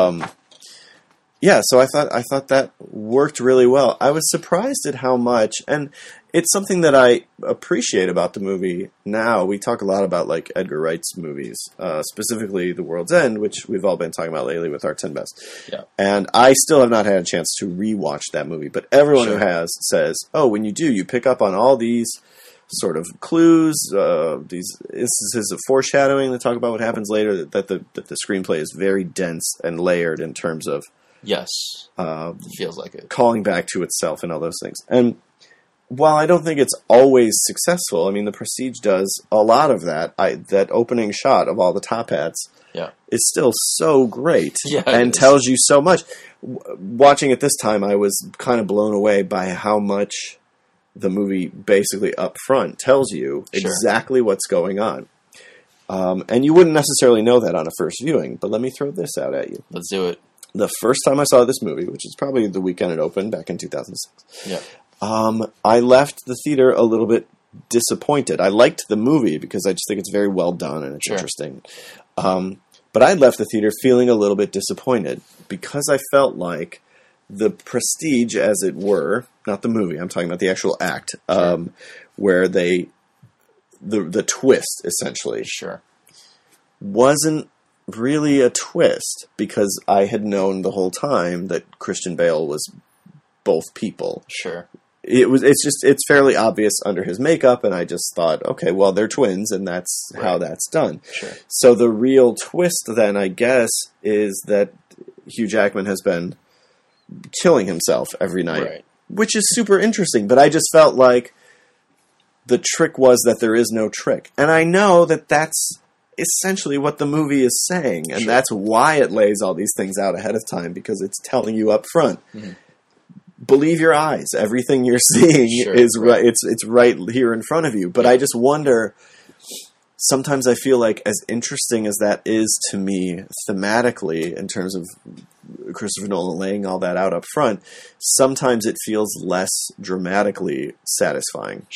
So I thought that worked really well. I was surprised at how much, and it's something that I appreciate about the movie now. We talk a lot about like Edgar Wright's movies, specifically The World's End, which we've all been talking about lately with our 10 best. Yeah. And I still have not had a chance to rewatch that movie, but everyone who has says, oh, when you do, you pick up on all these sort of clues, these instances of foreshadowing that talk about what happens later, that the screenplay is very dense and layered in terms of
Yes, feels like it.
Calling back to itself and all those things. And while I don't think it's always successful, I mean, The Prestige does a lot of that. That opening shot of all the top hats is still so great and tells you so much. Watching it this time, I was kind of blown away by how much the movie basically up front tells you exactly what's going on. And you wouldn't necessarily know that on a first viewing, but let me throw this out at you.
Let's do it.
The first time I saw this movie, which is probably the weekend it opened back in 2006, I left the theater a little bit disappointed. I liked the movie because I just think it's very well done and it's interesting. But I left the theater feeling a little bit disappointed because I felt like The Prestige, as it were, not the movie, I'm talking about the actual act, where the twist, essentially, wasn't really a twist because I had known the whole time that Christian Bale was both people. It's fairly obvious under his makeup, and I just thought, okay, well, they're twins, and that's how that's done. So the real twist, then, I guess, is that Hugh Jackman has been killing himself every night, which is super interesting, but I just felt like the trick was that there is no trick. And I know that that's essentially what the movie is saying, and that's why it lays all these things out ahead of time, because it's telling you up front. Believe your eyes. Everything you're seeing is right. It's right here in front of you. But I just wonder, sometimes I feel like, as interesting as that is to me thematically in terms of Christopher Nolan laying all that out up front, sometimes it feels less dramatically satisfying.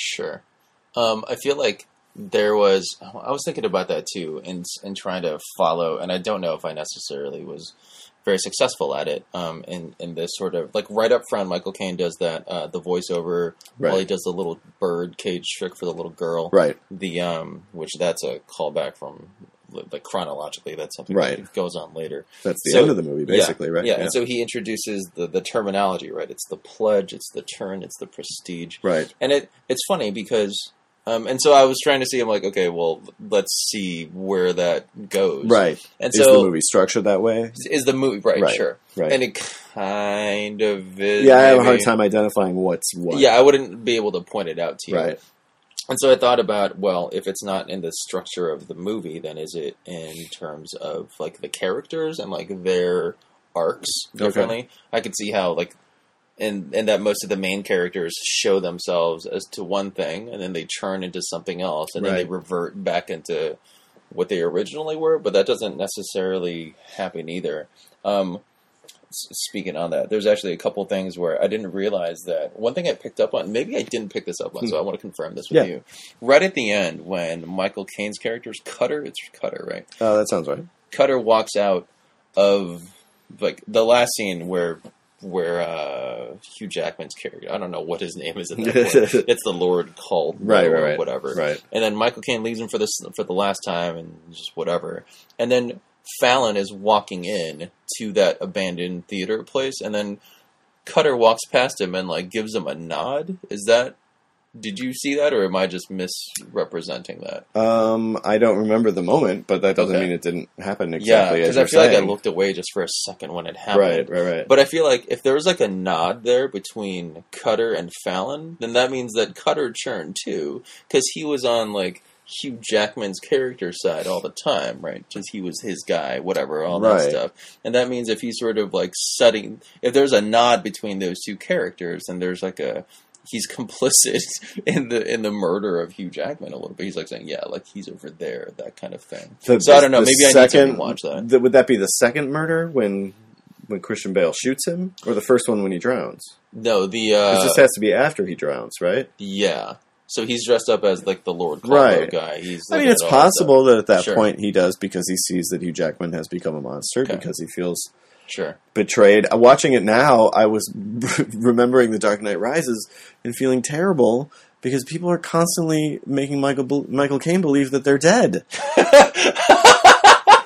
I feel like I was thinking about that too, in trying to follow, and I don't know if I necessarily was very successful at it, in this sort of, like, right up front, Michael Caine does that, the voiceover, while he does the little bird cage trick for the little girl. Which that's a callback from, like, chronologically, that's something that goes on later.
That's the end of the movie, basically, right?
Yeah, and so he introduces the terminology, right? It's the pledge, it's the turn, it's the prestige. And it's funny because... and so I was trying to see, I'm like, okay, well, let's see where that goes. And
is the movie structured that way?
Is the movie, And it kind of is.
Yeah, I have a hard time identifying what's what.
Yeah, I wouldn't be able to point it out to you. And so I thought about, well, if it's not in the structure of the movie, then is it in terms of, like, the characters and, like, their arcs differently? I could see how, like, and that most of the main characters show themselves as to one thing, and then they turn into something else, and then they revert back into what they originally were, but that doesn't necessarily happen either. Speaking on that, there's actually a couple things where I didn't realize that. One thing I picked up on, maybe I didn't pick this up on, so I want to confirm this with you. Right at the end, when Michael Caine's character's Cutter, it's Cutter, right?
Oh, that sounds right.
Cutter walks out of, like, the last scene where Hugh Jackman's character, I don't know what his name is in that point. It's the Lord called or whatever. And then Michael Caine leaves him for the last time and just whatever. And then Fallon is walking in to that abandoned theater place, and then Cutter walks past him and, like, gives him a nod. Did you see that, or am I just misrepresenting that?
I don't remember the moment, but that doesn't mean it didn't happen exactly as you're saying. Yeah, because I feel
like I looked away just for a second when it happened.
Right.
But I feel like if there was, like, a nod there between Cutter and Fallon, then that means that Cutter churned too, because he was on, like, Hugh Jackman's character side all the time, right? Just he was his guy, whatever, all that stuff. And that means if he's sort of, like, if there's a nod between those two characters, then there's, like, he's complicit in the murder of Hugh Jackman a little bit. He's, like, saying, yeah, like, he's over there, that kind of thing. So I don't know, maybe I need to watch that.
Would that be the second murder when Christian Bale shoots him, or the first one when he drowns?
No,
because this has to be after he drowns, right?
Yeah. So he's dressed up as, like, the Lord Clawbo guy.
I mean, it's possible that at that point he does, because he sees that Hugh Jackman has become a monster, because he feels betrayed. Watching it now, I was remembering The Dark Knight Rises and feeling terrible because people are constantly making Michael Caine believe that they're dead.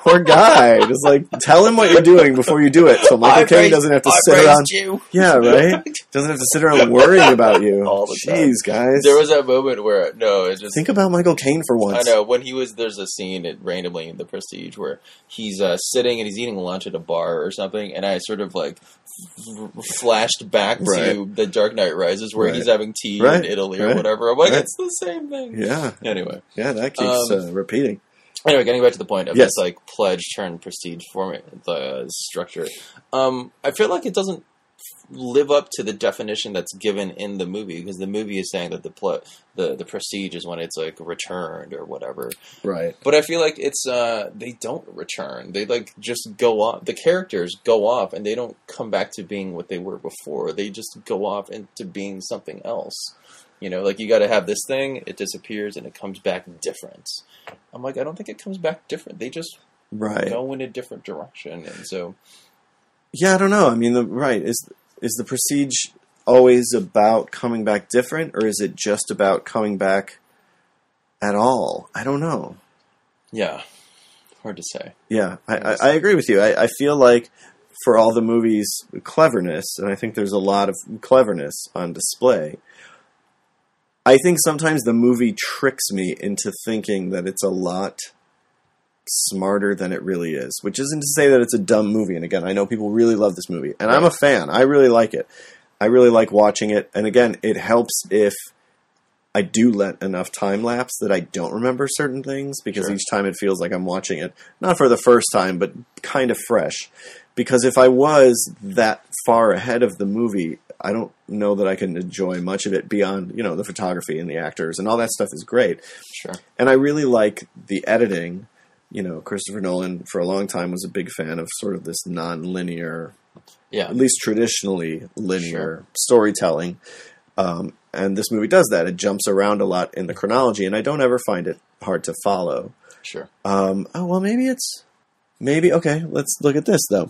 Poor guy. Just like tell him what you're doing before you do it, so Michael Caine doesn't have to sit around.
You.
Yeah, right. Doesn't have to sit around worrying about you.
All the time.
Jeez, guys.
There was that moment where it just
think about Michael Caine for once.
I know when there's a scene randomly in The Prestige where he's sitting and he's eating lunch at a bar or something, and I sort of like flashed back to The Dark Knight Rises where he's having tea in Italy or whatever. I'm like, it's the same thing.
Yeah.
Anyway.
Yeah, that keeps repeating.
Anyway, getting back to the point of this like pledge turn prestige format, the structure. I feel like it doesn't live up to the definition that's given in the movie, because the movie is saying that the prestige is when it's like returned or whatever.
Right.
But I feel like it's they don't return. They like just go off. The characters go off and they don't come back to being what they were before. They just go off into being something else. You know, like you got to have this thing, it disappears and it comes back different. I'm like, I don't think it comes back different. They just go in a different direction, and so.
Yeah, I don't know. I mean, is the prestige always about coming back different, or is it just about coming back at all? I don't know.
Yeah, hard to say.
Yeah, I agree with you. I feel like for all the movie's cleverness, and I think there's a lot of cleverness on display, I think sometimes the movie tricks me into thinking that it's a lot smarter than it really is, which isn't to say that it's a dumb movie. And again, I know people really love this movie, and I'm a fan. I really like it. I really like watching it. And again, it helps if I do let enough time lapse that I don't remember certain things, because each time it feels like I'm watching it, not for the first time, but kind of fresh. Because if I was that far ahead of the movie, I don't know that I can enjoy much of it beyond, the photography and the actors, and all that stuff is great.
Sure.
And I really like the editing. Christopher Nolan for a long time was a big fan of sort of this non-linear, at least traditionally linear storytelling. And this movie does that. It jumps around a lot in the chronology, and I don't ever find it hard to follow.
Sure.
Okay, let's look at this, though.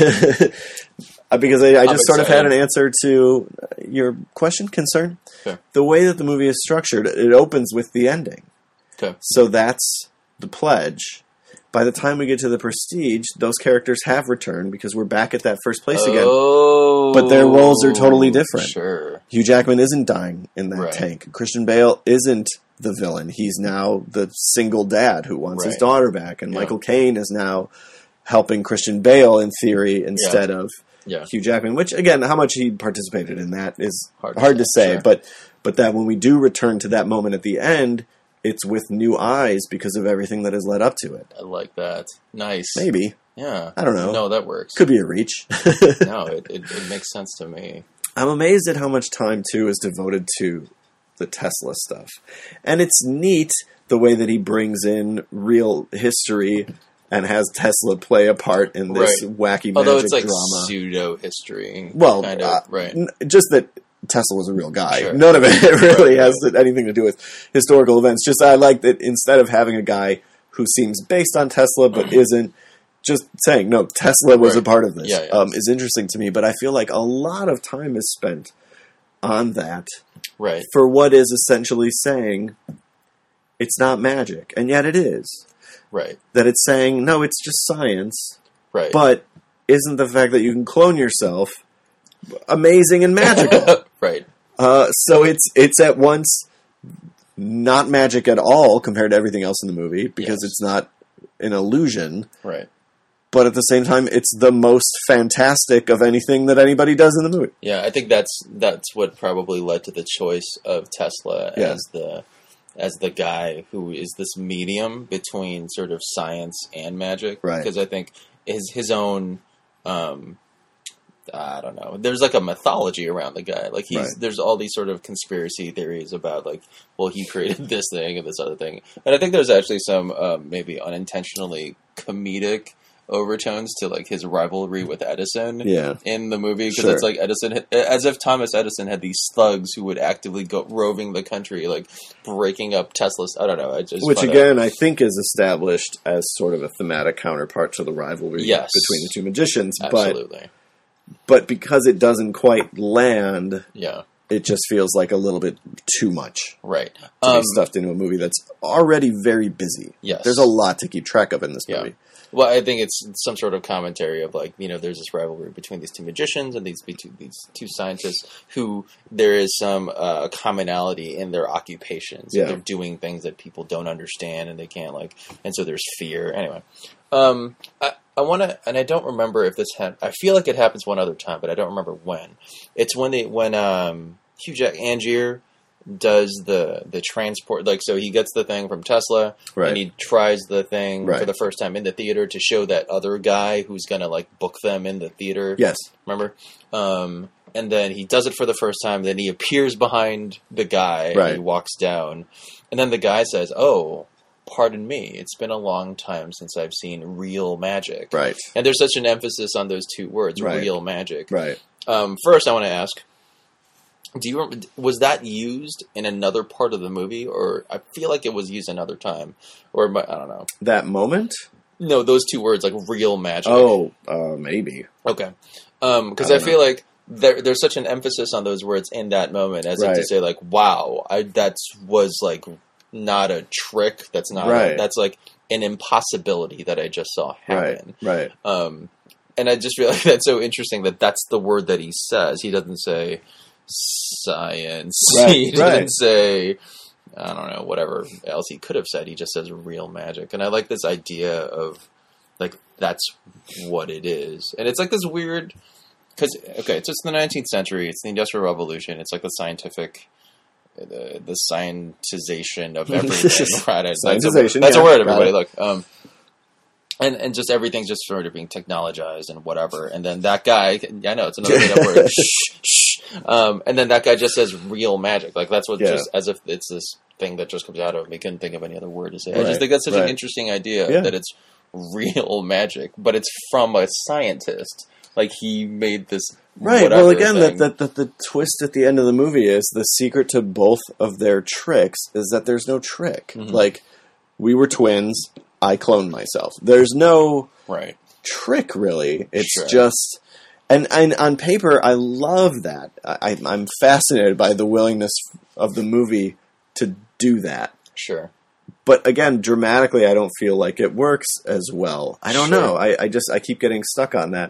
Because I just sort of had an answer to your concern.
Okay.
The way that the movie is structured, it opens with the ending.
Okay.
So that's the pledge. By the time we get to the prestige, those characters have returned because we're back at that first place again. But their roles are totally different.
Sure.
Hugh Jackman isn't dying in that tank. Christian Bale isn't the villain. He's now the single dad who wants his daughter back. And Michael Caine is now helping Christian Bale, in theory, instead of Hugh Jackman. Which, again, how much he participated in that is hard to say. Sure. But that when we do return to that moment at the end, it's with new eyes because of everything that has led up to it.
I like that. Nice.
Maybe.
Yeah.
I don't know.
No, that works.
Could be a reach.
No, it makes sense to me.
I'm amazed at how much time, too, is devoted to the Tesla stuff. And it's neat the way that he brings in real history and has Tesla play a part in this wacky magic drama.
Although it's like pseudo-history.
Well,
kind of,
just that Tesla was a real guy.
Sure.
None of it really has anything to do with historical events. Just I like that instead of having a guy who seems based on Tesla but isn't, just saying, no, Tesla was a part of this is interesting to me. But I feel like a lot of time is spent on that for what is essentially saying it's not magic. And yet it is.
Right. That
it's saying, no, it's just science.
Right.
But isn't the fact that you can clone yourself amazing and magical?
Right.
So it's at once not magic at all compared to everything else in the movie because it's not an illusion.
Right.
But at the same time, it's the most fantastic of anything that anybody does in the movie.
Yeah, I think that's what probably led to the choice of Tesla as the guy who is this medium between sort of science and magic.
Right.
Because I think his own I don't know. There's like a mythology around the guy. Like there's all these sort of conspiracy theories about like, well, he created this thing and this other thing. And I think there's actually some maybe unintentionally comedic overtones to like his rivalry with Edison in the movie, because it's like Edison, as if Thomas Edison had these thugs who would actively go roving the country, like breaking up Tesla's. I don't know.
Which again, I think is established as sort of a thematic counterpart to the rivalry between the two magicians.
Absolutely.
But because it doesn't quite land, it just feels like a little bit too much
Right.
to be stuffed into a movie that's already very busy.
Yes.
There's a lot to keep track of in this movie.
Well, I think it's some sort of commentary of like, you know, there's this rivalry between these two magicians and these two scientists who there is some commonality in their occupations.
Yeah.
They're doing things that people don't understand and they can't like, and so there's fear. Anyway, I want to, and I don't remember if this I feel like it happens one other time, but I don't remember when. It's when Hugh Angier does the transport, like, so he gets the thing from Tesla,
Right.
and he tries the thing
Right.
for the first time in the theater to show that other guy who's gonna like book them in the theater.
Yes.
Remember? And then he does it for the first time, then he appears behind the guy,
Right.
and he walks down, and then the guy says, "Oh, pardon me, it's been a long time since I've seen real magic."
Right.
And there's such an emphasis on those two words,
Right.
real magic.
Right.
First, I want to ask, was that used in another part of the movie, or I feel like it was used another time, or I don't know.
That moment?
No, those two words, like real magic.
Oh, maybe.
Okay. Because I feel like there's such an emphasis on those words in that moment, as if
Right.
to say, like, wow, that was like not a trick. That's not.
Right.
That's like an impossibility that I just saw happen.
Right.
And I just feel like that's so interesting that that's the word that he says. He doesn't say science.
Right,
He doesn't
right.
say, I don't know, whatever else he could have said. He just says real magic. And I like this idea of, like, that's what it is. And it's like this weird, because, okay, it's the 19th century. It's the Industrial Revolution. It's like the scientific, the scientization of everything. Right?
Scientization,
That's
yeah,
a word,
got
everybody.
it.
Look, and just everything's just sort of being technologized and whatever. And then that guy, I know it's another made up word. Shh. And then that guy just says real magic. Like that's what
Yeah.
just as if it's this thing that just comes out of me. Couldn't think of any other word to say. I
Right,
just think that's such an
right.
interesting idea
Yeah.
that it's real magic, but it's from a scientist. Like he made this.
Right.
whatever
Well, again,
thing.
the twist at the end of the movie is the secret to both of their tricks is that there's no trick.
Mhm.
Like, we were twins. I cloned myself. There's no
Right.
trick, really. It's
Sure.
just... And on paper, I love that. I'm fascinated by the willingness of the movie to do that.
Sure.
But again, dramatically, I don't feel like it works as well. I don't
Sure.
know. I keep getting stuck on that.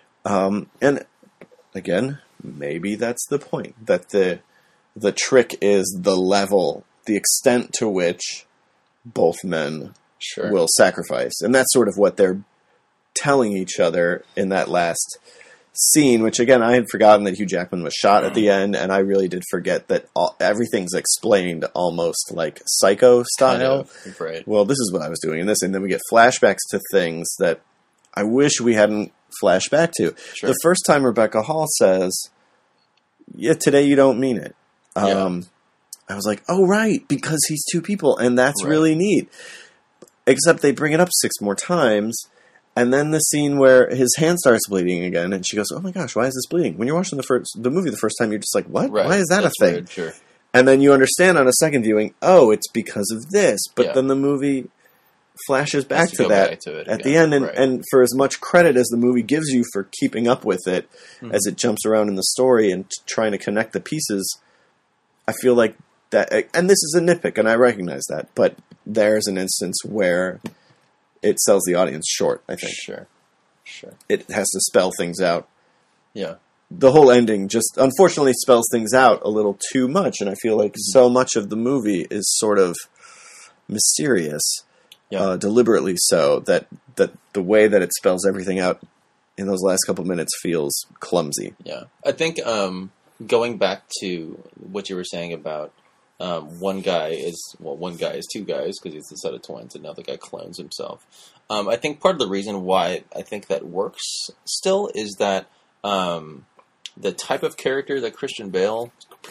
And again, maybe that's the point. That the trick is the level, the extent to which both men
Sure.
will sacrifice. And that's sort of what they're telling each other in that last scene, which again, I had forgotten that Hugh Jackman was shot at the end, and I really did forget that everything's explained almost like Psycho style.
Kind of, right.
Well, this is what I was doing in this, and then we get flashbacks to things that I wish we hadn't flashed back to.
Sure.
The first time Rebecca Hall says, "Yeah, today you don't mean it."
Yeah.
I was like, "Oh, right, because he's two people, and that's
Right.
really neat." Except they bring it up 6 more times, and then the scene where his hand starts bleeding again, and she goes, "Oh my gosh, why is this bleeding?" When you're watching the movie the first time, you're just like, "What?
Right.
Why is that
That's
a thing?"
weird. Sure.
And then you understand on a second viewing, oh, it's because of this. But
Yeah.
then the movie flashes back
to
to
go
that
back to it
at
again.
the end. And,
Right.
and for as much credit as the movie gives you for keeping up with it,
Mhm.
as it jumps around in the story and trying to connect the pieces, I feel like that, and this is a nitpick, and I recognize that, but there's an instance where it sells the audience short, I think.
Sure.
It has to spell things out.
Yeah.
The whole ending just unfortunately spells things out a little too much, and I feel like so much of the movie is sort of mysterious,
Yeah.
deliberately so, that the way that it spells everything out in those last couple minutes feels clumsy.
Yeah, I think going back to what you were saying about one guy is two guys because he's a set of twins, and another guy clones himself. I think part of the reason why I think that works still is that the type of characters that Christian Bale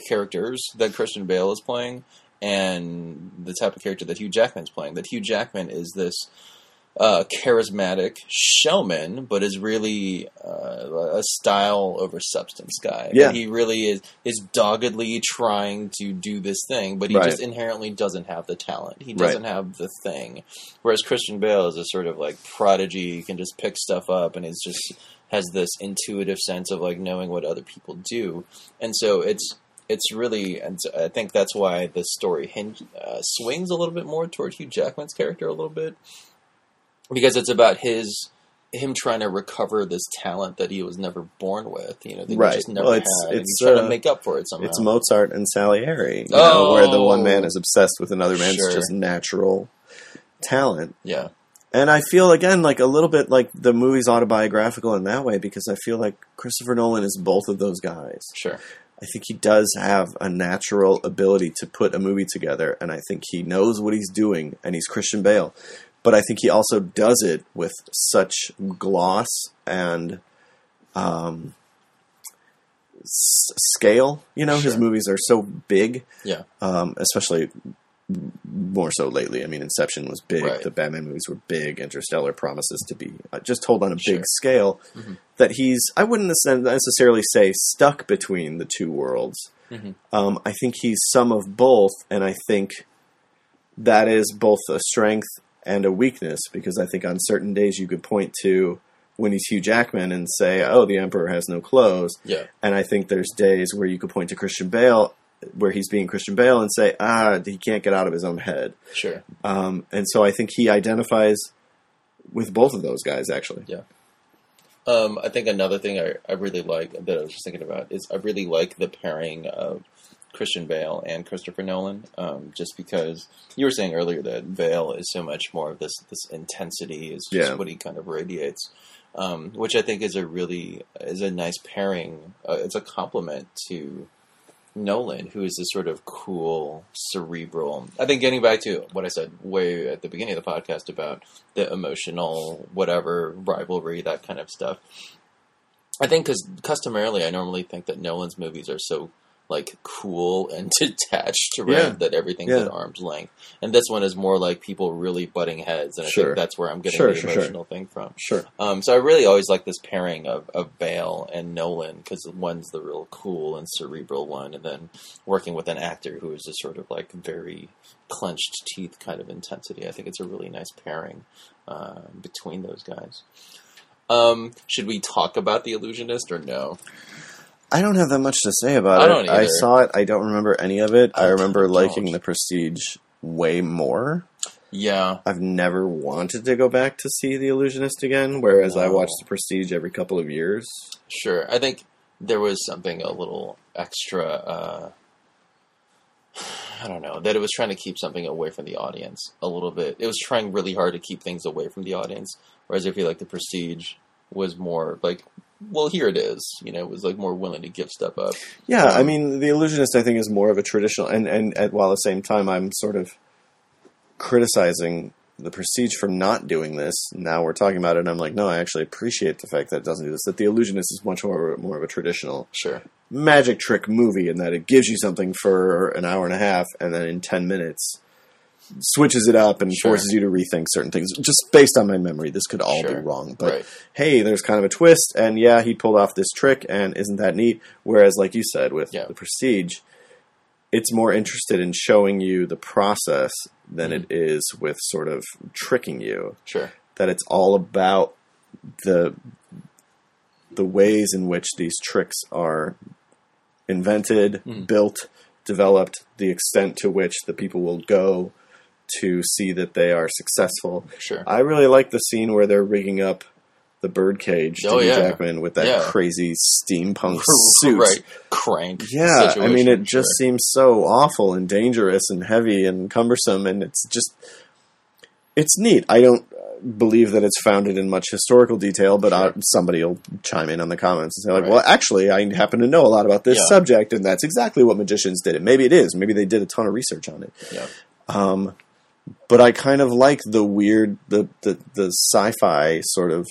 is playing, and the type of character that Hugh Jackman's playing. That Hugh Jackman is this charismatic showman, but is really a style over substance guy.
Yeah.
And he really is doggedly trying to do this thing, but he
Right.
just inherently doesn't have the talent. He doesn't have the thing. Whereas Christian Bale is a sort of like prodigy, he can just pick stuff up, and has this intuitive sense of like knowing what other people do. And so it's it's really, and I think that's why the story swings a little bit more toward Hugh Jackman's character a little bit, because it's about him trying to recover this talent that he was never born with, that he just never had. And he's trying to make up for it somehow.
It's Mozart and Salieri, where the one man is obsessed with another man's just natural talent.
Yeah.
And I feel, again, like a little bit like the movie's autobiographical in that way, because I feel like Christopher Nolan is both of those guys.
Sure.
I think he does have a natural ability to put a movie together, and I think he knows what he's doing, and he's Christian Bale. But I think he also does it with such gloss and scale. His movies are so big.
Yeah.
Especially more so lately. I mean, Inception was big. Right. The Batman movies were big. Interstellar promises to be just told on a big scale. Mm-hmm. That I wouldn't necessarily say stuck between the two worlds. Mm-hmm. I think he's some of both, and I think that is both a strength and a weakness, because I think on certain days you could point to when he's Hugh Jackman and say, oh, the Emperor has no clothes.
Yeah.
And I think there's days where you could point to Christian Bale, where he's being Christian Bale, and say, he can't get out of his own head.
Sure.
And so I think he identifies with both of those guys, actually.
Yeah. I think another thing I really like, that I was just thinking about, is I really like the pairing of Christian Bale and Christopher Nolan, just because you were saying earlier that Bale is so much more of this intensity, is just what he kind of radiates, which I think is a nice pairing. It's a compliment to Nolan, who is this sort of cool, cerebral. I think getting back to what I said way at the beginning of the podcast about the emotional, whatever, rivalry, that kind of stuff. I think because customarily I normally think that Nolan's movies are so cool and detached, right? That everything's at arm's length. And this one is more like people really butting heads, and I think that's where I'm getting the emotional thing from.
Sure.
So I really always like this pairing of Bale and Nolan, because one's the real cool and cerebral one, and then working with an actor who is just sort of very clenched teeth kind of intensity. I think it's a really nice pairing between those guys. Should we talk about The Illusionist or no?
I don't have that much to say about it. I saw it. I don't remember any of it. I remember liking The Prestige way more.
Yeah.
I've never wanted to go back to see The Illusionist again, whereas I watch The Prestige every couple of years.
Sure. I think there was something a little extra, I don't know, that it was trying to keep something away from the audience a little bit. It was trying really hard to keep things away from the audience, whereas I feel like The Prestige was more well, here it is. It was more willing to give stuff up.
Yeah, I mean, The Illusionist, I think, is more of a traditional, and while at the same time I'm sort of criticizing The Prestige for not doing this. Now we're talking about it, and I'm like, no, I actually appreciate the fact that it doesn't do this. That The Illusionist is much more of a traditional magic trick movie, in that it gives you something for an hour and a half, and then in 10 minutes switches it up and forces you to rethink certain things. Just based on my memory, this could all be wrong. But hey, there's kind of a twist, and he pulled off this trick, and isn't that neat? Whereas, like you said, with The Prestige, it's more interested in showing you the process than it is with sort of tricking you.
Sure.
That it's all about the ways in which these tricks are invented, built, developed, the extent to which the people will go to see that they are successful.
Sure.
I really like the scene where they're rigging up the birdcage to Hugh Jackman with that crazy steampunk suit.
Right. Crank.
Yeah. I mean, it just seems so awful and dangerous and heavy and cumbersome, and it's neat. I don't believe that it's founded in much historical detail, but somebody will chime in on the comments and say, well, actually, I happen to know a lot about this subject, and that's exactly what magicians did. And maybe it is. Maybe they did a ton of research on it.
Yeah.
But I kind of like the weird, the sci-fi sort of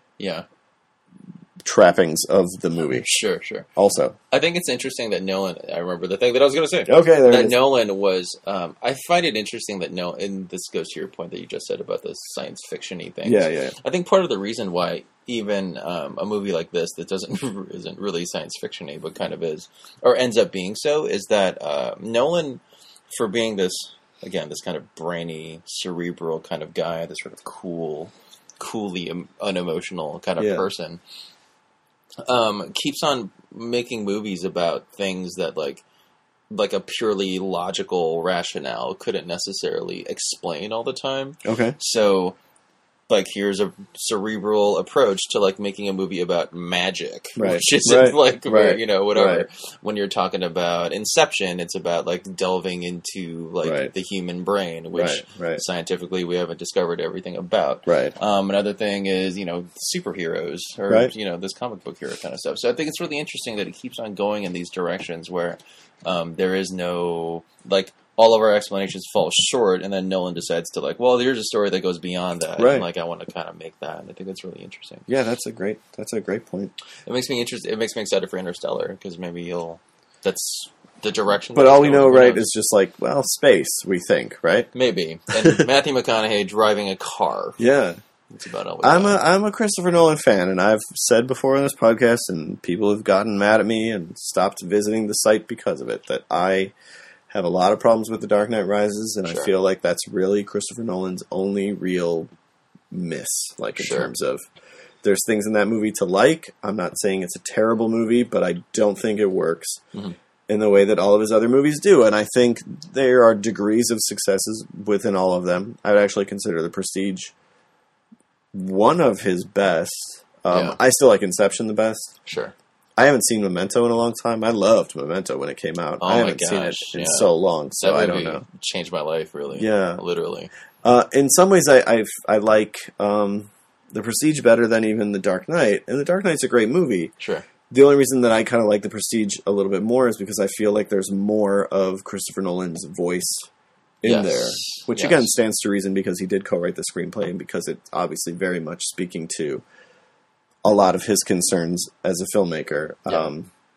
trappings of the movie.
Sure.
Also,
I think it's interesting that Nolan, I remember the thing that I was going to say.
Okay, there
that Nolan was, I find it interesting that and this goes to your point that you just said about the science fiction-y things.
Yeah.
I think part of the reason why even a movie like this that isn't really science fiction-y, but kind of is, or ends up being so, is that Nolan, for being this kind of brainy, cerebral kind of guy, this sort of coolly unemotional kind of person, keeps on making movies about things that like a purely logical rationale couldn't necessarily explain all the time.
Okay.
So, like, here's a cerebral approach to, like, making a movie about magic,
Right.
which isn't, like,
Right.
you know, whatever.
Right.
When you're talking about Inception, it's about, like, delving into, like,
Right.
the human brain, which
Right.
scientifically we haven't discovered everything about.
Right.
Another thing is, you know, superheroes, or,
Right.
you know, this comic book hero kind of stuff. So I think it's really interesting that it keeps on going in these directions where there is no, like, all of our explanations fall short, and then Nolan decides to, like, well, there's a story that goes beyond that,
Right.
and, like, I want to kind of make that, and I think that's really interesting.
Yeah, that's a great point.
It makes me interested. It makes me excited for Interstellar because maybe that's the direction.
But
that
all
it's
we
going.
know,
Who
right,
knows?
is just like, well, space, we think, right?
Maybe, and Matthew McConaughey driving a car.
Yeah.
That's about all we know.
I'm a Christopher Nolan fan, and I've said before on this podcast, and people have gotten mad at me and stopped visiting the site because of it, that I have a lot of problems with The Dark Knight Rises, and
Sure.
I feel like that's really Christopher Nolan's only real miss, like in
Sure.
terms of there's things in that movie to like. I'm not saying it's a terrible movie, but I don't think it works
Mhm.
in the way that all of his other movies do, and I think there are degrees of successes within all of them. I would actually consider The Prestige one of his best.
Yeah.
I still like Inception the best.
Sure.
I haven't seen Memento in a long time. I loved Memento when it came out.
Oh
I
my
haven't seen it
gosh,
in
yeah.
so long, so
That
I don't
movie
know.
changed my life, really.
Yeah.
Literally.
In some ways, I like The Prestige better than even The Dark Knight, and The Dark Knight's a great movie.
Sure.
The only reason that I kind of like The Prestige a little bit more is because I feel like there's more of Christopher Nolan's voice in
Yes.
there, which
Yes.
again stands to reason because he did co-write the screenplay and because it's obviously very much speaking to a lot of his concerns as a filmmaker.
Yeah.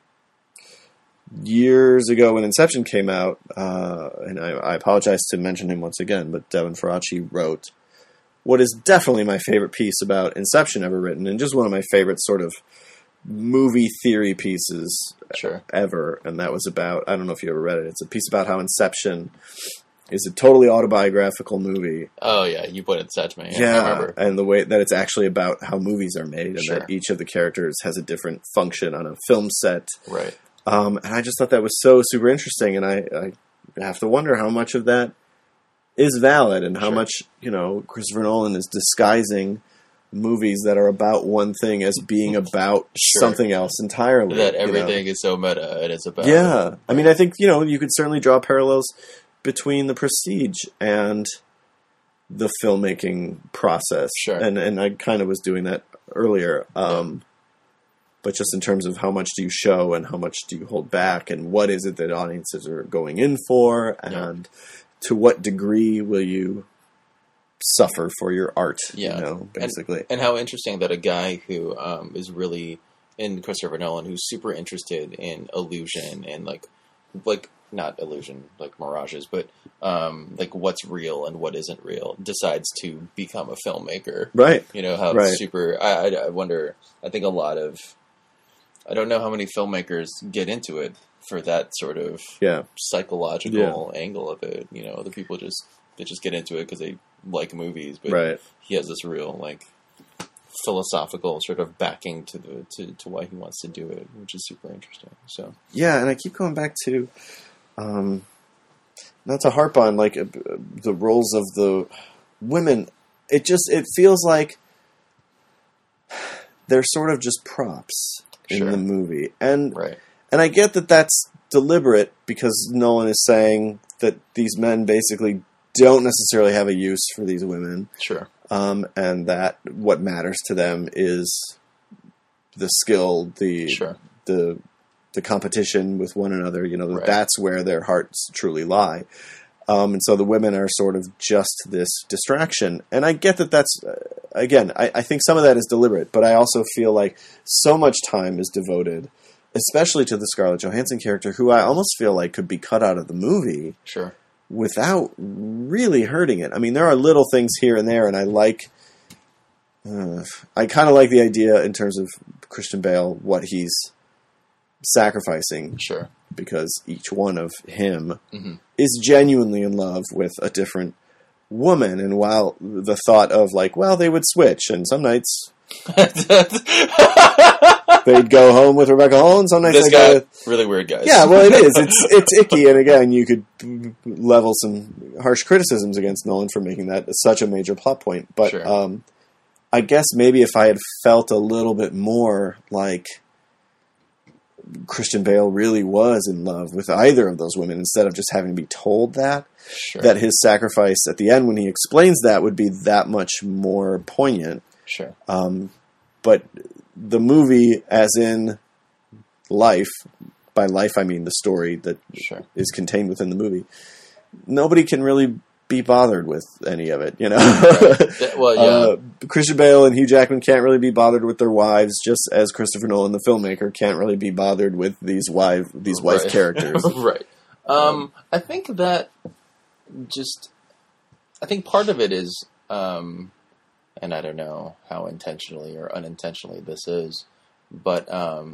Years ago when Inception came out, and I apologize to mention him once again, but Devin Faraci wrote what is definitely my favorite piece about Inception ever written, and just one of my favorite sort of movie theory pieces
Sure.
ever, and that was about, I don't know if you ever read it, it's a piece about how Inception is a totally autobiographical movie.
Oh yeah, you pointed this out to me. I
Yeah,
remember.
and the way that it's actually about how movies are made, and
Sure.
that each of the characters has a different function on a film set.
Right.
And I just thought that was so super interesting, and I have to wonder how much of that is valid, and how
Sure.
much, Christopher Nolan is disguising movies that are about one thing as being about
Sure.
something else entirely.
That
you know?
everything is so meta, and it's about
Yeah. I mean, I think, you could certainly draw parallels between The Prestige and the filmmaking process.
Sure.
And I kind of was doing that earlier. But just in terms of how much do you show and how much do you hold back, and what is it that audiences are going in for, and to what degree will you suffer for your art,
Yeah.
basically.
And how interesting that a guy who is really in Christopher Nolan, who's super interested in illusion and like not illusion, like mirages, but like what's real and what isn't real, decides to become a filmmaker.
Right.
You know how
Right.
super. I wonder. I think a lot of. I don't know how many filmmakers get into it for that sort of
Yeah.
psychological angle of it. The people just get into it because they like movies, but
Right.
he has this real like philosophical sort of backing to why he wants to do it, which is super interesting. So
Yeah, and I keep going back to, not to harp on like the roles of the women. It feels like they're sort of just props
Sure.
in the movie, and
right,
I get that that's deliberate because Nolan is saying that these men basically don't necessarily have a use for these women,
sure,
and that what matters to them is the skill,
sure,
the competition with one another.
Right.
That's where their hearts truly lie. And so the women are sort of just this distraction. And I get that that's, again, I think some of that is deliberate, but I also feel like so much time is devoted, especially to the Scarlett Johansson character, who I almost feel like could be cut out of the movie
sure,
without really hurting it. I mean, there are little things here and there, and I kind of like the idea in terms of Christian Bale, what he's sacrificing,
sure,
because each one of him
Mhm.
is genuinely in love with a different woman. And while the thought of like, well, they would switch, and some nights they'd go home with Rebecca Hall, and some nights
This
they'd
guy,
go with...
really weird guys.
Yeah, well, it is. It's icky, and again, you could level some harsh criticisms against Nolan for making that such a major plot point. But
Sure.
I guess maybe if I had felt a little bit more like Christian Bale really was in love with either of those women, instead of just having to be told that,
Sure.
that his sacrifice at the end, when he explains that, would be that much more poignant.
Sure.
But the movie, as in life, by life I mean the story that
Sure.
is contained within the movie, nobody can really be bothered with any of it, you know?
Right. Well, yeah.
Christian Bale and Hugh Jackman can't really be bothered with their wives, just as Christopher Nolan, the filmmaker, can't really be bothered with these wife
Right.
characters.
Right. I think that I think part of it is, and I don't know how intentionally or unintentionally this is, but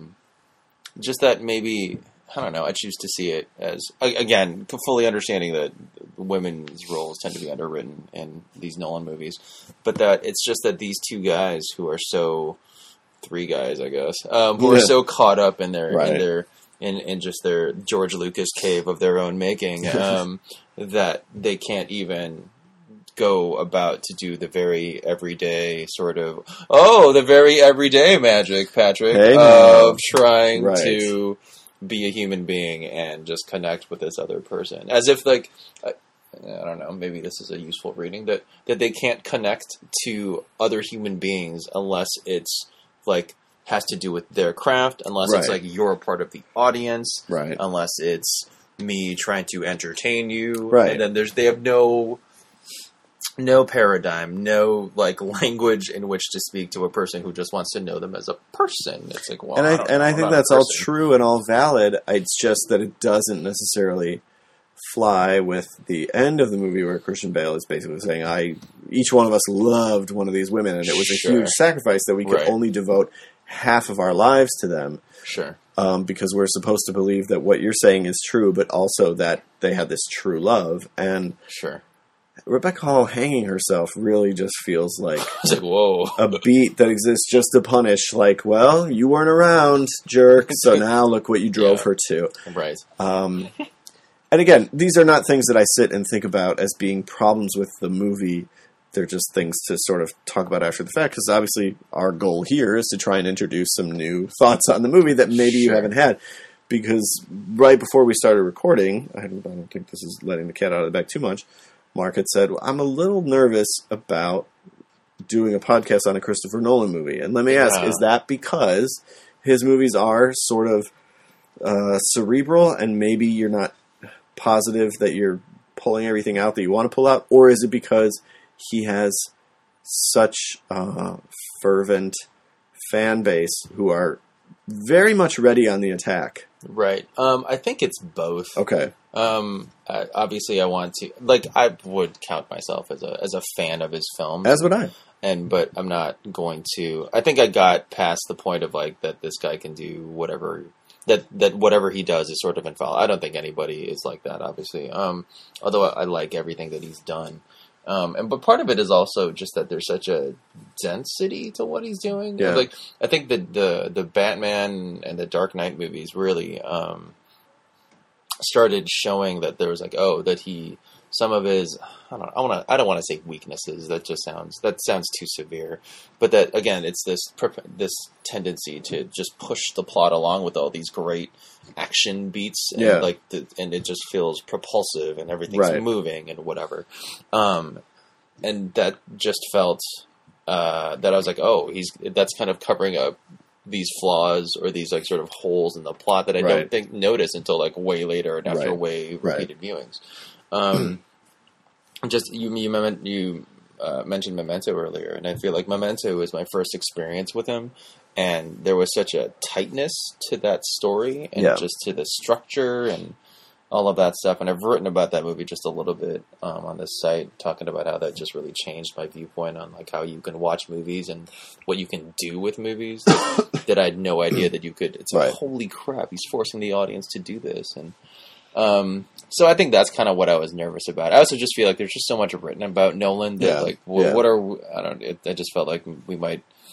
just that maybe, I don't know, I choose to see it as, again, fully understanding that women's roles tend to be underwritten in these Nolan movies, but that it's just that these two guys who are so, three guys, I guess, who are so caught up in their, in just their George Lucas cave of their own making, that they can't even go about to do the very everyday sort of, the very everyday magic, Patrick, of trying to be a human being and just connect with this other person. As if, like, I don't know, maybe this is a useful reading, that they can't connect to other human beings unless it's, like, has to do with their craft, unless it's, like, you're a part of the audience, unless it's me trying to entertain you, and then they have no paradigm, no like language in which to speak to a person who just wants to know them as a person. It's like, well,
I think that's all true and all valid. It's just that it doesn't necessarily fly with the end of the movie, where Christian Bale is basically saying, each one of us loved one of these women, and it was a huge sacrifice that we could only devote half of our lives to them.
Sure.
Because we're supposed to believe that what you're saying is true, but also that they had this true love. And
sure.
Rebecca Hall hanging herself really just feels like,
whoa,
a beat that exists just to punish, like, well, you weren't around, jerk, so now look what you drove her to.
Right.
And again, these are not things that I sit and think about as being problems with the movie. They're just things to sort of talk about after the fact, because obviously our goal here is to try and introduce some new thoughts on the movie that maybe you haven't had. Because right before we started recording, I don't think this is letting the cat out of the bag too much, Mark had said, I'm a little nervous about doing a podcast on a Christopher Nolan movie. And let me ask, is that because his movies are sort of cerebral, and maybe you're not positive that you're pulling everything out that you want to pull out? Or is it because he has such a fervent fan base who are very much ready on the attack?
Right. I think it's both.
Okay.
Obviously, I want to, like, I would count myself as a fan of his films.
As would I.
But I'm not going to. I think I got past the point of, like, that this guy can do whatever, that whatever he does is sort of infallible. I don't think anybody is like that, obviously. Although I like everything that he's done. But part of it is also just that there's such a density to what he's doing.
Yeah.
Like, I think the Batman and the Dark Knight movies really started showing that there was, like, that he, some of his, I don't want to say weaknesses. That sounds too severe. But that, again, it's this tendency to just push the plot along with all these great action beats, and and it just feels propulsive, and everything's moving and whatever. And that just felt that I was like, that's kind of covering up these flaws or these, like, sort of holes in the plot that I don't think notice until, like, way later and after way repeated viewings. Just you mentioned Memento earlier, and I feel like Memento was my first experience with him, and there was such a tightness to that story and just to the structure and all of that stuff. And I've written about that movie just a little bit on this site, talking about how that just really changed my viewpoint on, like, how you can watch movies and what you can do with movies that I had no idea that you could. It's like, holy crap, he's forcing the audience to do this. And so I think that's kind of what I was nervous about. I also just feel like there's just so much written about Nolan that, I just felt like we might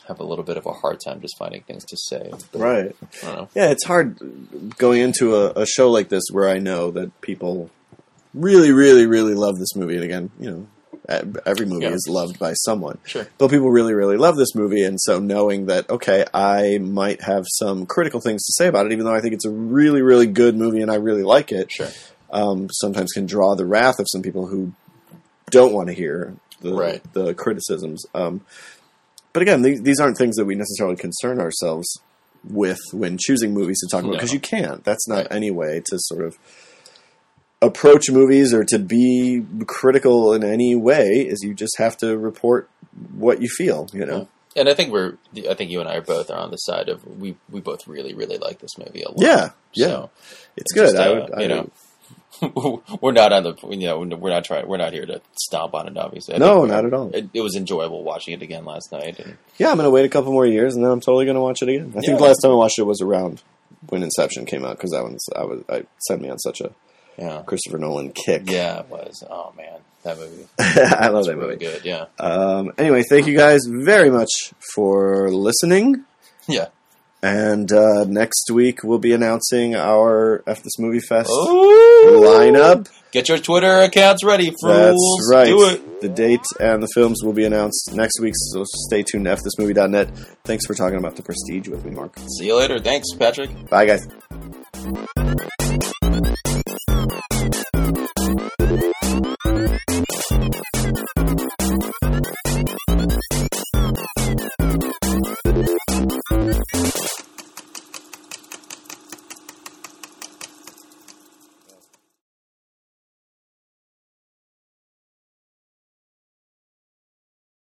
have a little bit of a hard time just finding things to say. But,
Right.
I don't know.
Yeah, it's hard going into a show like this where I know that people really, really, really love this movie. And again, you know, every movie is loved by someone.
Sure.
But people really, really love this movie. And so knowing that, okay, I might have some critical things to say about it, even though I think it's a really, really good movie and I really like it,
Sure.
Sometimes can draw the wrath of some people who don't want to hear the criticisms. But again, these aren't things that we necessarily concern ourselves with when choosing movies to talk about, because you can't. That's not any way to sort of approach movies or to be critical in any way. Is you just have to report what you feel, you know.
And I think you and I are both on the side of we both really, really like this movie a lot.
Yeah,
So
it's good.
Just, we're not on the, we're not here to stomp on it, obviously.
No, not at all.
It was enjoyable watching it again last night. And
yeah, I'm going to wait a couple more years and then I'm totally going to watch it again. I think the last time I watched it was around when Inception came out, because that one sent me on such a Christopher Nolan kick.
Yeah, it was. Oh man, that movie.
I love that movie.
Really good. Yeah.
Anyway, thank you guys very much for listening.
Yeah.
And next week we'll be announcing our F This Movie Fest lineup.
Get your Twitter accounts ready, fools.
That's right.
Do it.
The date and the films will be announced next week, so stay tuned to fthismovie.net. Thanks for talking about The Prestige with me, Mark.
See you later. Thanks, Patrick.
Bye, guys.